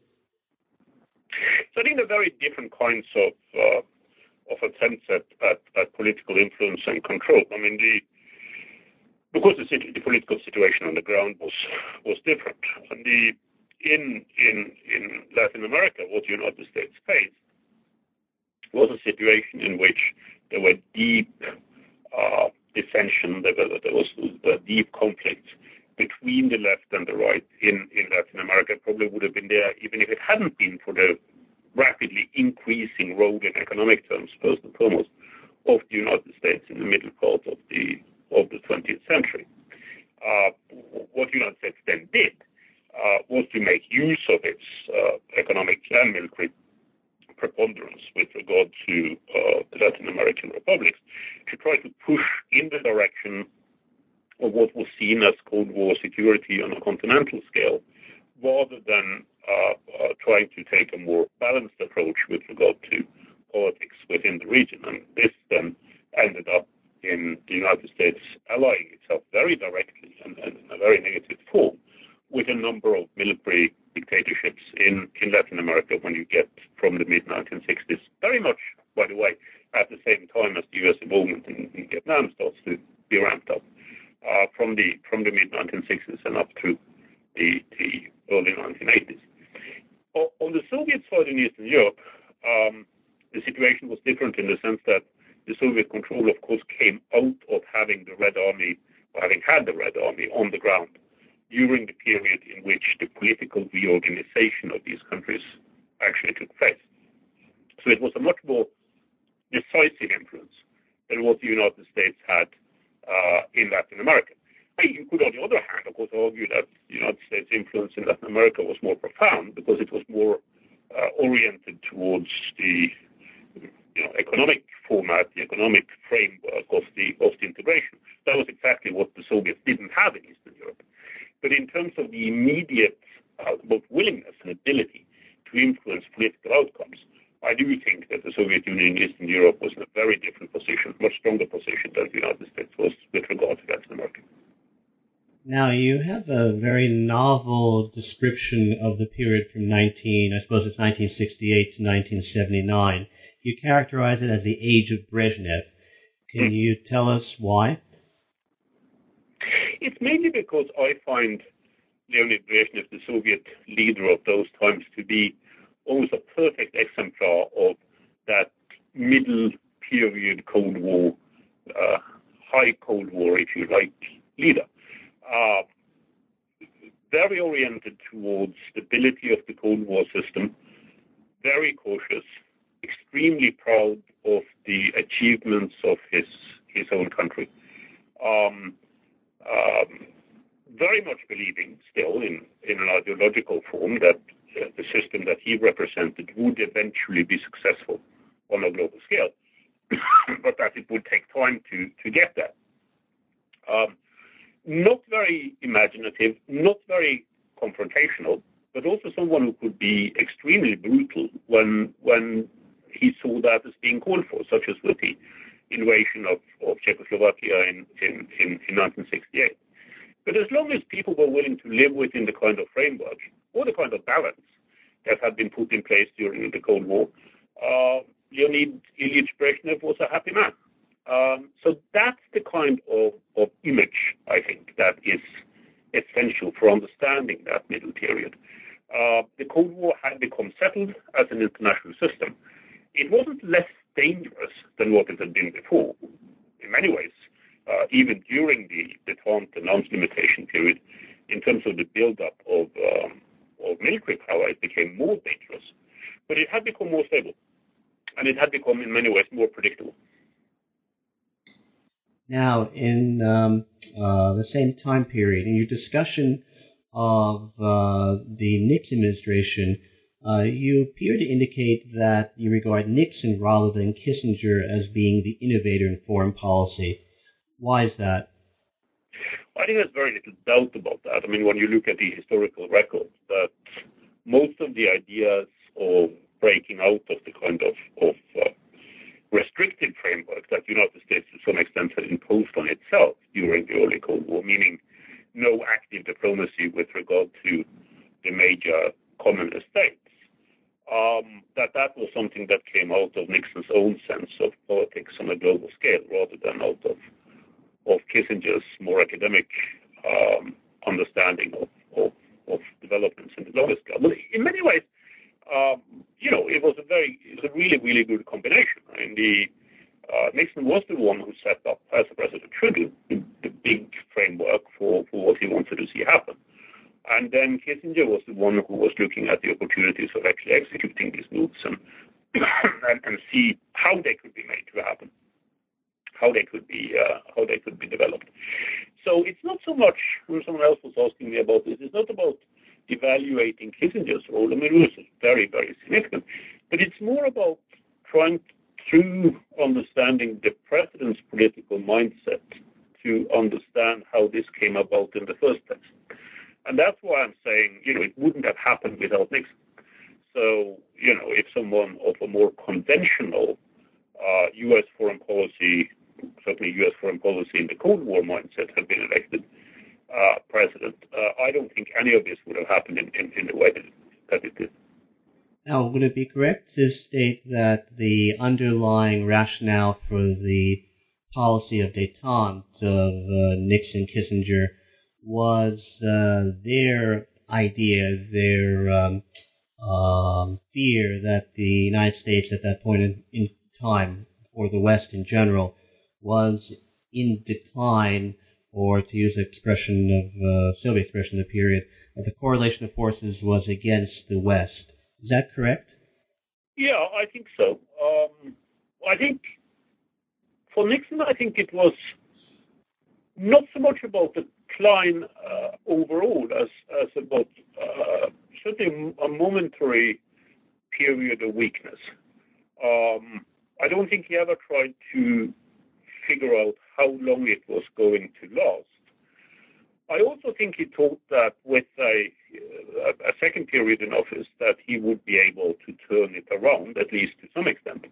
So I think they're very different kinds of uh, of attempts at, at, at political influence and control. I mean, the because the, the political situation on the ground was was different, and the in in in Latin America, what the United States faced was a situation in which there were deep uh, dissension, there was, there was a deep conflict between the left and the right in, in Latin America. It probably would have been there even if it hadn't been for the rapidly increasing role in economic terms, first and foremost, of the United States in the middle part of the of the twentieth century. Uh, what the United States then did uh, was to make use of its uh, economic and military preponderance with regard to uh, the Latin American republics to try to push in the direction of what was seen as Cold War security on a continental scale, rather than uh, uh, trying to take a more balanced approach with regard to politics within the region. And this then ended up in the United States allying itself very directly and, and in a very negative form with a number of military dictatorships in, in Latin America when you get from the mid nineteen sixties, very much, by the way, at the same time as the U S involvement in, in Vietnam starts to be ramped up uh, from the from the mid nineteen sixties and up through the, the early nineteen eighties. O- on the Soviet side in Eastern Europe, um, the situation was different in the sense that the Soviet control, of course, came out of having the Red Army, or having had the Red Army on the ground during the period in which the political reorganization of these countries actually took place. So it was a much more decisive influence than what the United States had uh, in Latin America. You could, on the other hand, of course, argue that the United States' influence in Latin America was more profound because it was more uh, oriented towards the you know, economic format, the economic framework of the, of the integration. That was exactly what the Soviets didn't have in Eastern Europe. But in terms of the immediate uh, both willingness and ability to influence political outcomes, I do think that the Soviet Union in Eastern Europe was in a very different position, much stronger position than the United States was with regard to Latin America. Now, you have a very novel description of the period from nineteen, I suppose it's nineteen sixty-eight to nineteen seventy-nine. You characterize it as the age of Brezhnev. Can mm. you tell us why? It's mainly because I find Leonid Brezhnev, the Soviet leader of those times, to be almost a perfect exemplar of that middle period Cold War, uh, high Cold War, if you like, leader. Uh, very oriented towards stability of the Cold War system, very cautious, extremely proud of the achievements of his his own country. Um, um, very much believing still in, in an ideological form that uh, the system that he represented would eventually be successful on a global scale, but that it would take time to, to get there. Um, not very imaginative, not very confrontational, but also someone who could be extremely brutal when when he saw that as being called for, such as with the invasion of, of Czechoslovakia in, in, in, in nineteen sixty-eight. But as long as people were willing to live within the kind of framework or the kind of balance that had been put in place during the Cold War, uh, Leonid Ilyich Brezhnev was a happy man. Um, so that's the kind of, of image, I think, that is essential for understanding that middle period. Uh, the Cold War had become settled as an international system. It wasn't less dangerous than what it had been before. In many ways, uh, even during the détente and arms limitation period, in terms of the build-up of, um, of military power, it became more dangerous. But it had become more stable, and it had become, in many ways, more predictable. Now, in um, uh, the same time period, in your discussion of uh, the Nixon administration, uh, you appear to indicate that you regard Nixon rather than Kissinger as being the innovator in foreign policy. Why is that? I I think there's very little doubt about that. I mean, when you look at the historical record, that most of the ideas of breaking out of the kind of, of uh, restrictive framework that the United States to some extent had imposed on itself during the early Cold War, meaning no active diplomacy with regard to the major communist states, um, that that was something that came out of Nixon's own sense of politics on a global scale rather than out of, of Kissinger's more academic um, understanding of, of, of developments in the global scale. But in many ways, um, you know, it was a very, it was a really, really good combination. I mean, the uh, Nixon was the one who set up, as the president should do, the, the big framework for, for what he wanted to see happen. And then Kissinger was the one who was looking at the opportunities of actually executing these moves and, and, and see how they could be made to happen, how they could be uh, how they could be developed. So it's not so much, when someone else was asking me about this, it's not about evaluating Kissinger's role. I mean, it was very, very significant. But it's more about trying, through understanding the president's political mindset, to understand how this came about in the first place. And that's why I'm saying, you know, it wouldn't have happened without Nixon. So, you know, if someone of a more conventional uh, U S foreign policy, certainly U S foreign policy in the Cold War mindset, had been elected uh, president, uh, I don't think any of this would have happened in, in, in the way that it, that it did. Now, would it be correct to state that the underlying rationale for the policy of détente of uh, Nixon, Kissinger, was uh, their idea, their um, um, fear that the United States at that point in, in time, or the West in general, was in decline, or to use the expression of uh, Soviet expression of the period, that the correlation of forces was against the West. Is that correct? Yeah, I think so. Um, I think for Nixon, I think it was not so much about the decline uh, overall as, as about uh, certainly a momentary period of weakness. Um, I don't think he ever tried to figure out how long it was going to last. I also think he thought that with a, a second period in office that he would be able to turn it around, at least to some extent.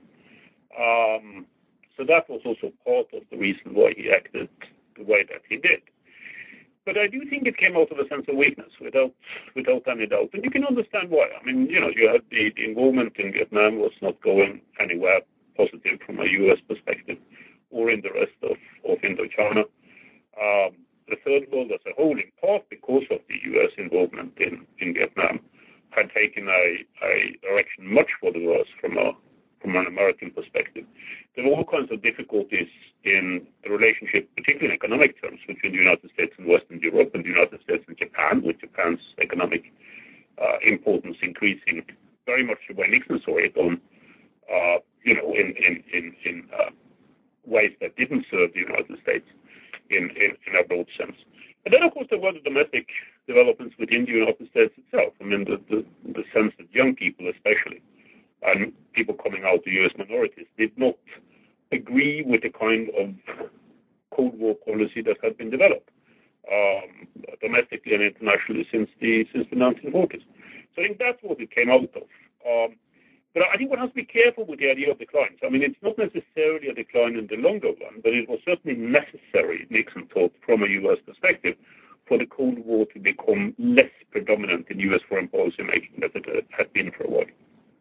Um, so that was also part of the reason why he acted the way that he did. But I do think it came out of a sense of weakness, without without any doubt. And you can understand why. I mean, you know, you had the, the involvement in Vietnam was not going anywhere positive from a U S perspective, or in the rest of, of Indochina. Um, the third world as a whole, in part because of the U S involvement in, in Vietnam, had taken a, a direction much for the worse from a from an American perspective. There were all kinds of difficulties in the relationship, particularly in economic terms, between the United States and Western Europe, and the United States and Japan, with Japan's economic uh, importance increasing very much the way Nixon saw it, on, uh, you know, in in in, in uh, ways that didn't serve the United States in, in, in a broad sense. And then, of course, there were the domestic developments within the United States itself. I mean, the, the, the sense that young people, especially, and people coming out, the U S minorities, did not agree with the kind of Cold War policy that had been developed um, domestically and internationally since the since the nineteen forties. So I think that's what it came out of. Um, but I think one has to be careful with the idea of declines. I mean, it's not necessarily a decline in the longer run, but it was certainly necessary, Nixon thought, from a U S perspective, for the Cold War to become less predominant in U S foreign policy making than it had been for a while.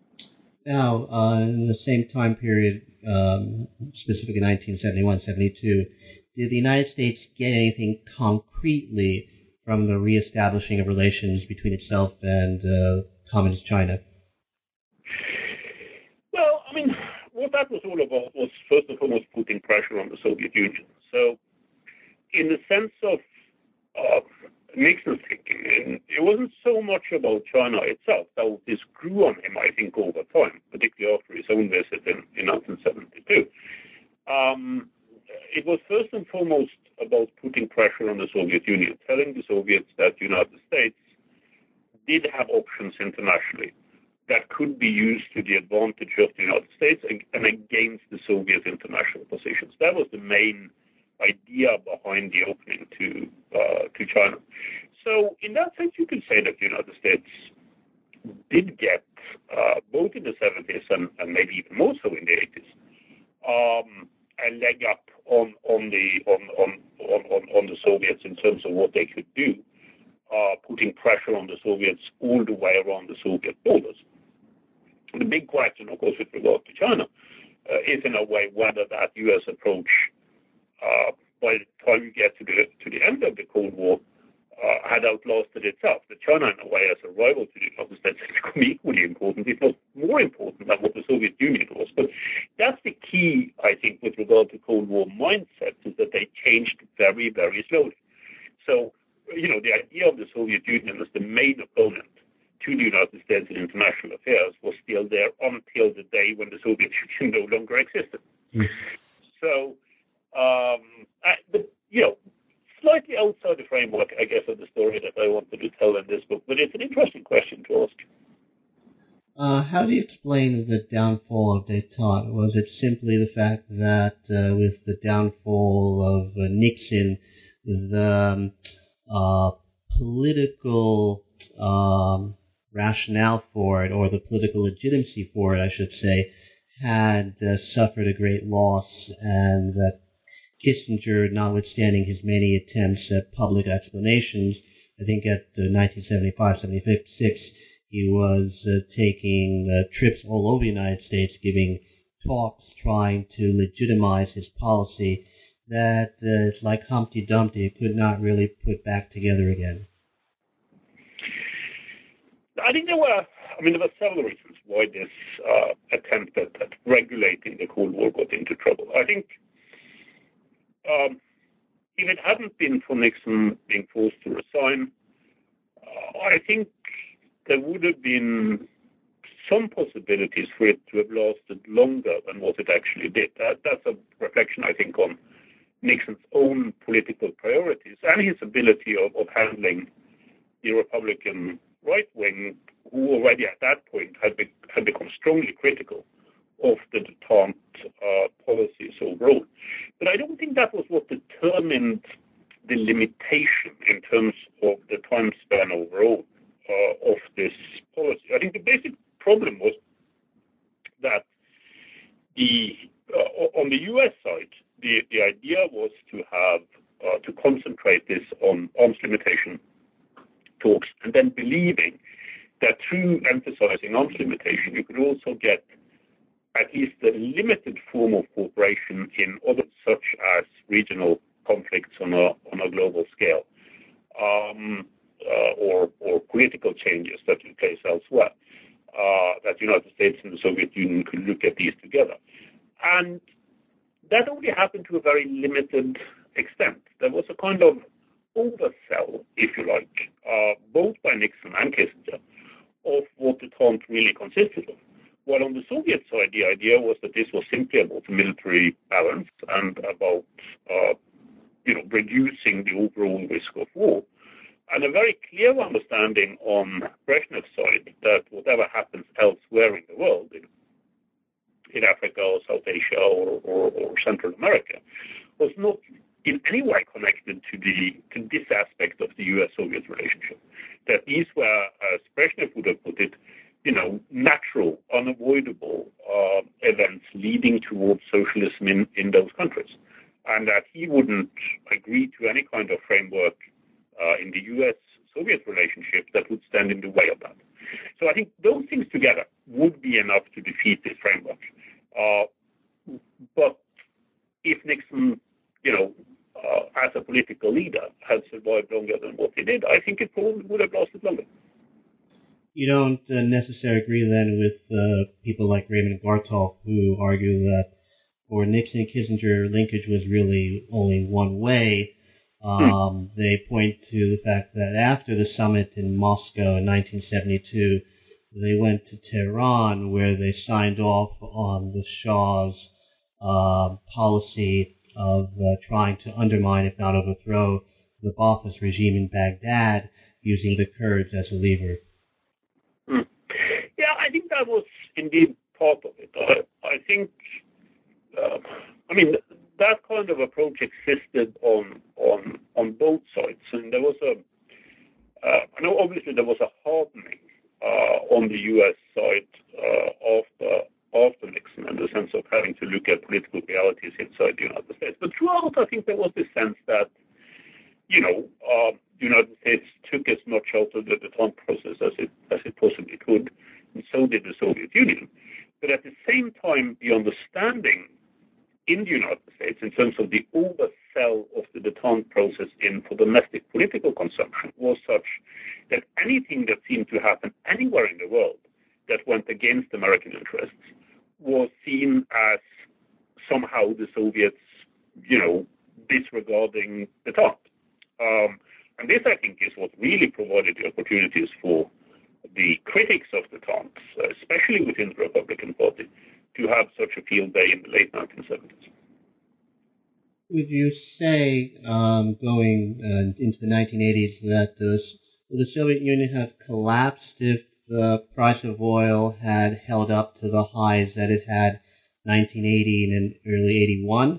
Now, uh, in the same time period, um, specifically nineteen seventy-one seventy-two, did the United States get anything concretely from the reestablishing of relations between itself and uh, Communist China? Well, I mean, what that was all about was first and foremost putting pressure on the Soviet Union. So, in the sense of uh, Nixon's thinking, it wasn't so much about China itself, though this grew on him, I think, over time, particularly after his own visit in, in nineteen seventy-two. Um, it was first and foremost about putting pressure on the Soviet Union, telling the Soviets that the United States did have options internationally that could be used to the advantage of the United States and against the Soviet international positions. That was the main idea behind the opening to to uh, to China. So in that sense, you can say that the United States did get, uh, both in the seventies and, and maybe even more so in the eighties, um, a leg up on on the on on, on on the Soviets in terms of what they could do, uh, putting pressure on the Soviets all the way around the Soviet borders. The big question, of course, with regard to China, uh, is in a way whether that U S approach, uh, by the time you get to the to the end of the Cold War, uh, had outlasted itself. That China, in a way, as a rival to the United States, has become equally important, if not more important, than what the Soviet Union was. But that's the key, I think, with regard to Cold War mindsets, is that they changed very, very slowly. So, you know, the idea of the Soviet Union as the main opponent to the United States in international affairs was still there until the day when the Soviet Union no longer existed. Mm. So, um, I, but, you know, slightly outside the framework, I guess, of the story that I wanted to tell in this book, but it's an interesting question to ask. Uh, how do you explain the downfall of détente? Was it simply the fact that uh, with the downfall of uh, Nixon, the um, uh, political um, rationale for it, or the political legitimacy for it, I should say, had uh, suffered a great loss, and that Kissinger, notwithstanding his many attempts at public explanations, I think at uh, nineteen seventy-five seventy-six, he was uh, taking uh, trips all over the United States, giving talks, trying to legitimize his policy, that uh, it's like Humpty Dumpty, it could not really put back together again. I think there were, I mean, there were several reasons why this uh, attempt at, at regulating the Cold War got into trouble. I think um, if it hadn't been for Nixon being forced to resign, uh, I think there would have been some possibilities for it to have lasted longer than what it actually did. That, that's a reflection, I think, on Nixon's own political priorities and his ability of, of handling the Republican right wing, who already at that point had, be, had become strongly critical of the détente uh, policies overall. But I don't think that was what determined the limitation in terms of the time span overall uh, of this policy. I think the basic problem was that the uh, on the U S side, the, the idea was to have uh, to concentrate this on arms limitation talks, and then believing that through emphasizing arms limitation, you could also get at least a limited form of cooperation in other such as regional conflicts on a on a global scale, um, uh, or or political changes that took place elsewhere. Uh, that the United States and the Soviet Union could look at these together, and that only happened to a very limited extent. There was a kind of oversell, if you like, uh, both by Nixon and Kissinger, of what détente really consisted of. While on the Soviet side, the idea was that this was simply about military balance and about, uh, you know, reducing the overall risk of war. And a very clear understanding on Brezhnev's side that whatever happens elsewhere in the world, in, in Africa or South Asia or, or, or Central America, was not in any way connected to the to this aspect of the U S Soviet relationship. That these were, as Brezhnev would have put it, you know, natural, unavoidable uh, events leading towards socialism in, in those countries. And that he wouldn't agree to any kind of framework uh, in the U S Soviet relationship that would stand in the way of that. So I think those things together would be enough to defeat this framework. Uh, but if Nixon, you know, Uh, as a political leader, had survived longer than what he did, I think it probably would have lasted longer. You don't uh, necessarily agree then with uh, people like Raymond Gartoff, who argue that for Nixon and Kissinger, linkage was really only one way. Um, hmm. They point to the fact that after the summit in Moscow in nineteen seventy-two, they went to Tehran, where they signed off on the Shah's uh, policy of uh, trying to undermine, if not overthrow, the Ba'athist regime in Baghdad, using the Kurds as a lever. Mm. Yeah, I think that was indeed part of it. I, I think, uh, I mean, that kind of approach existed on on on both sides, and there was a uh, I know obviously there was a hardening uh, on the U S side uh, after after Nixon, in the sense of having to look at political realities inside the United States. But throughout, I think there was this sense that, you know, uh, the United States took as much out of the Détente process as it as it possibly could, and so did the Soviet Union. But at the same time, the understanding in the United States in terms of the oversell of the Détente process in for domestic political consumption was such that anything that seemed to happen anywhere in the world that went against American interests was seen as somehow the Soviets, you know, disregarding Détente. Um, and this, I think, is what really provided the opportunities for the critics of Détente, especially within the Republican Party, to have such a field day in the late nineteen seventies. Would you say, um, going uh, into the nineteen eighties, that the, would the Soviet Union have collapsed if the price of oil had held up to the highs that it had nineteen eighty and early eighty-one?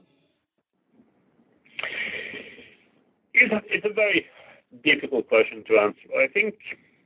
It's a, it's a very difficult question to answer. I think,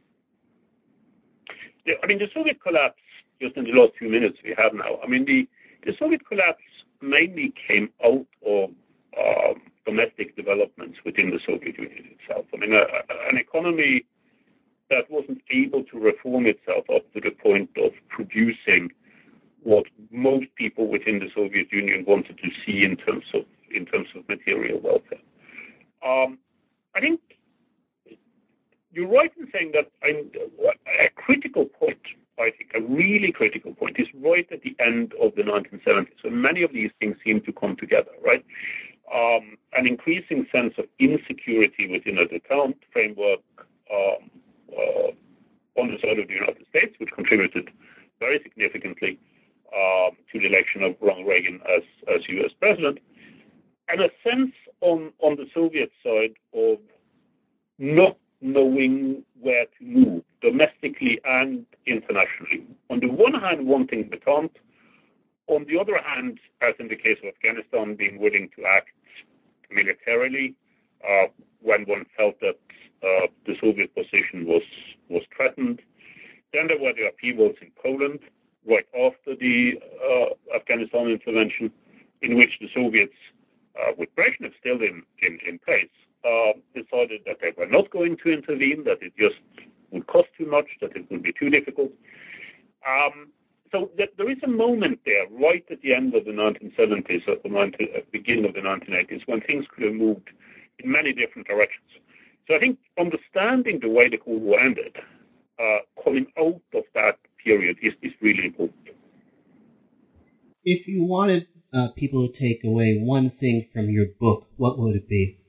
the, I mean, the Soviet collapse, just in the last few minutes we have now, I mean, the, the Soviet collapse mainly came out of um, domestic developments within the Soviet Union itself. I mean, a, a, an economy that wasn't able to reform itself up to the point of producing what most people within the Soviet Union wanted to see in terms of in terms of material welfare. Um, I think you're right in saying that I'm, a critical point, I think, a really critical point, is right at the end of the nineteen seventies. So many of these things seem to come together, right? Um, an increasing sense of insecurity within a Détente framework um, uh, on the side of the United States, which contributed very significantly um, to the election of Ronald Reagan as, as U S president, and a sense on, on the Soviet side of not knowing where to move, domestically and internationally. On the one hand, wanting Détente. On the other hand, as in the case of Afghanistan, being willing to act militarily uh, when one felt that uh, the Soviet position was, was threatened. Then there were the upheavals in Poland right after the uh, Afghanistan intervention, in which the Soviets, uh, with Brezhnev still in, in, in place, uh, decided that they were not going to intervene, that it just would cost too much, that it would be too difficult. Um, so that there is a moment there, right at the end of the nineteen seventies, at the nineteen, at the beginning of the nineteen eighties, when things could have moved in many different directions. So I think understanding the way the Cold War ended, uh, coming out of that period, is, is really important. If you wanted uh, people to take away one thing from your book, what would it be?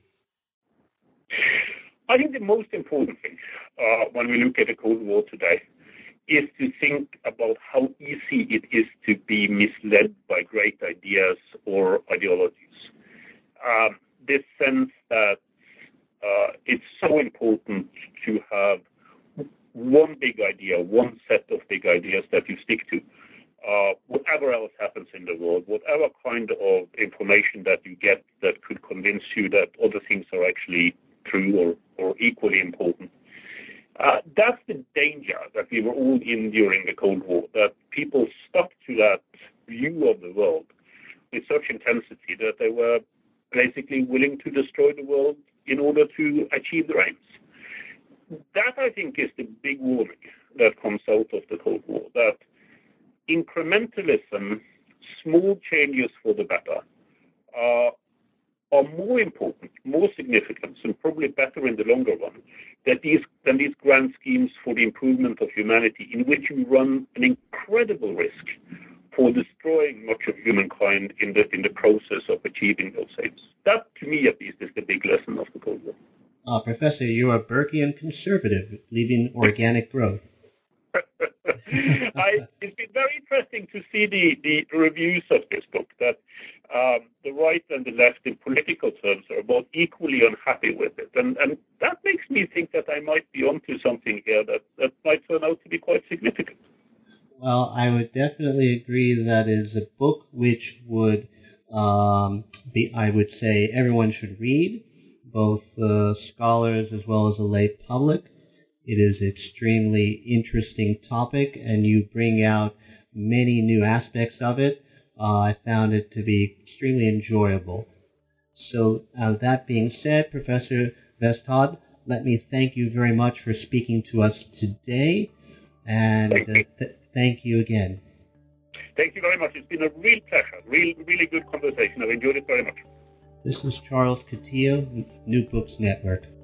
I think the most important thing uh, when we look at the Cold War today is to think about how easy it is to be misled by great ideas or ideologies. Um, this sense that uh, it's so important to have one big idea, one set of big ideas that you stick to. Uh, whatever else happens in the world, whatever kind of information that you get that could convince you that other things are actually true or, or equally important. Uh, that's the danger that we were all in during the Cold War, that people stuck to that view of the world with such intensity that they were basically willing to destroy the world in order to achieve their aims. That, I think, is the big warning that comes out of the Cold War, that incrementalism, small changes for the better, uh, are more important, more significant, and probably better in the longer run than these, than these grand schemes for the improvement of humanity, in which you run an incredible risk for destroying much of humankind in the in the process of achieving those aims. That, to me at least, is the big lesson of the Cold War. Uh, Professor, you're a Burkean conservative, believing organic growth. I, it's been very interesting to see the, the reviews of this book, that um, the right and the left in political terms are both equally unhappy with it. And, and that makes me think that I might be onto something here that, that might turn out to be quite significant. Well, I would definitely agree that is a book which would um, be, I would say everyone should read, both uh, scholars as well as the lay public. It is an extremely interesting topic, and you bring out many new aspects of it. Uh, I found it to be extremely enjoyable. So uh, that being said, Professor Westholt, let me thank you very much for speaking to us today, and Thank you, uh, th- thank you again. Thank you very much. It's been a real pleasure. Real, really good conversation. I've enjoyed it very much. This is Charles Coutinho, New Books Network.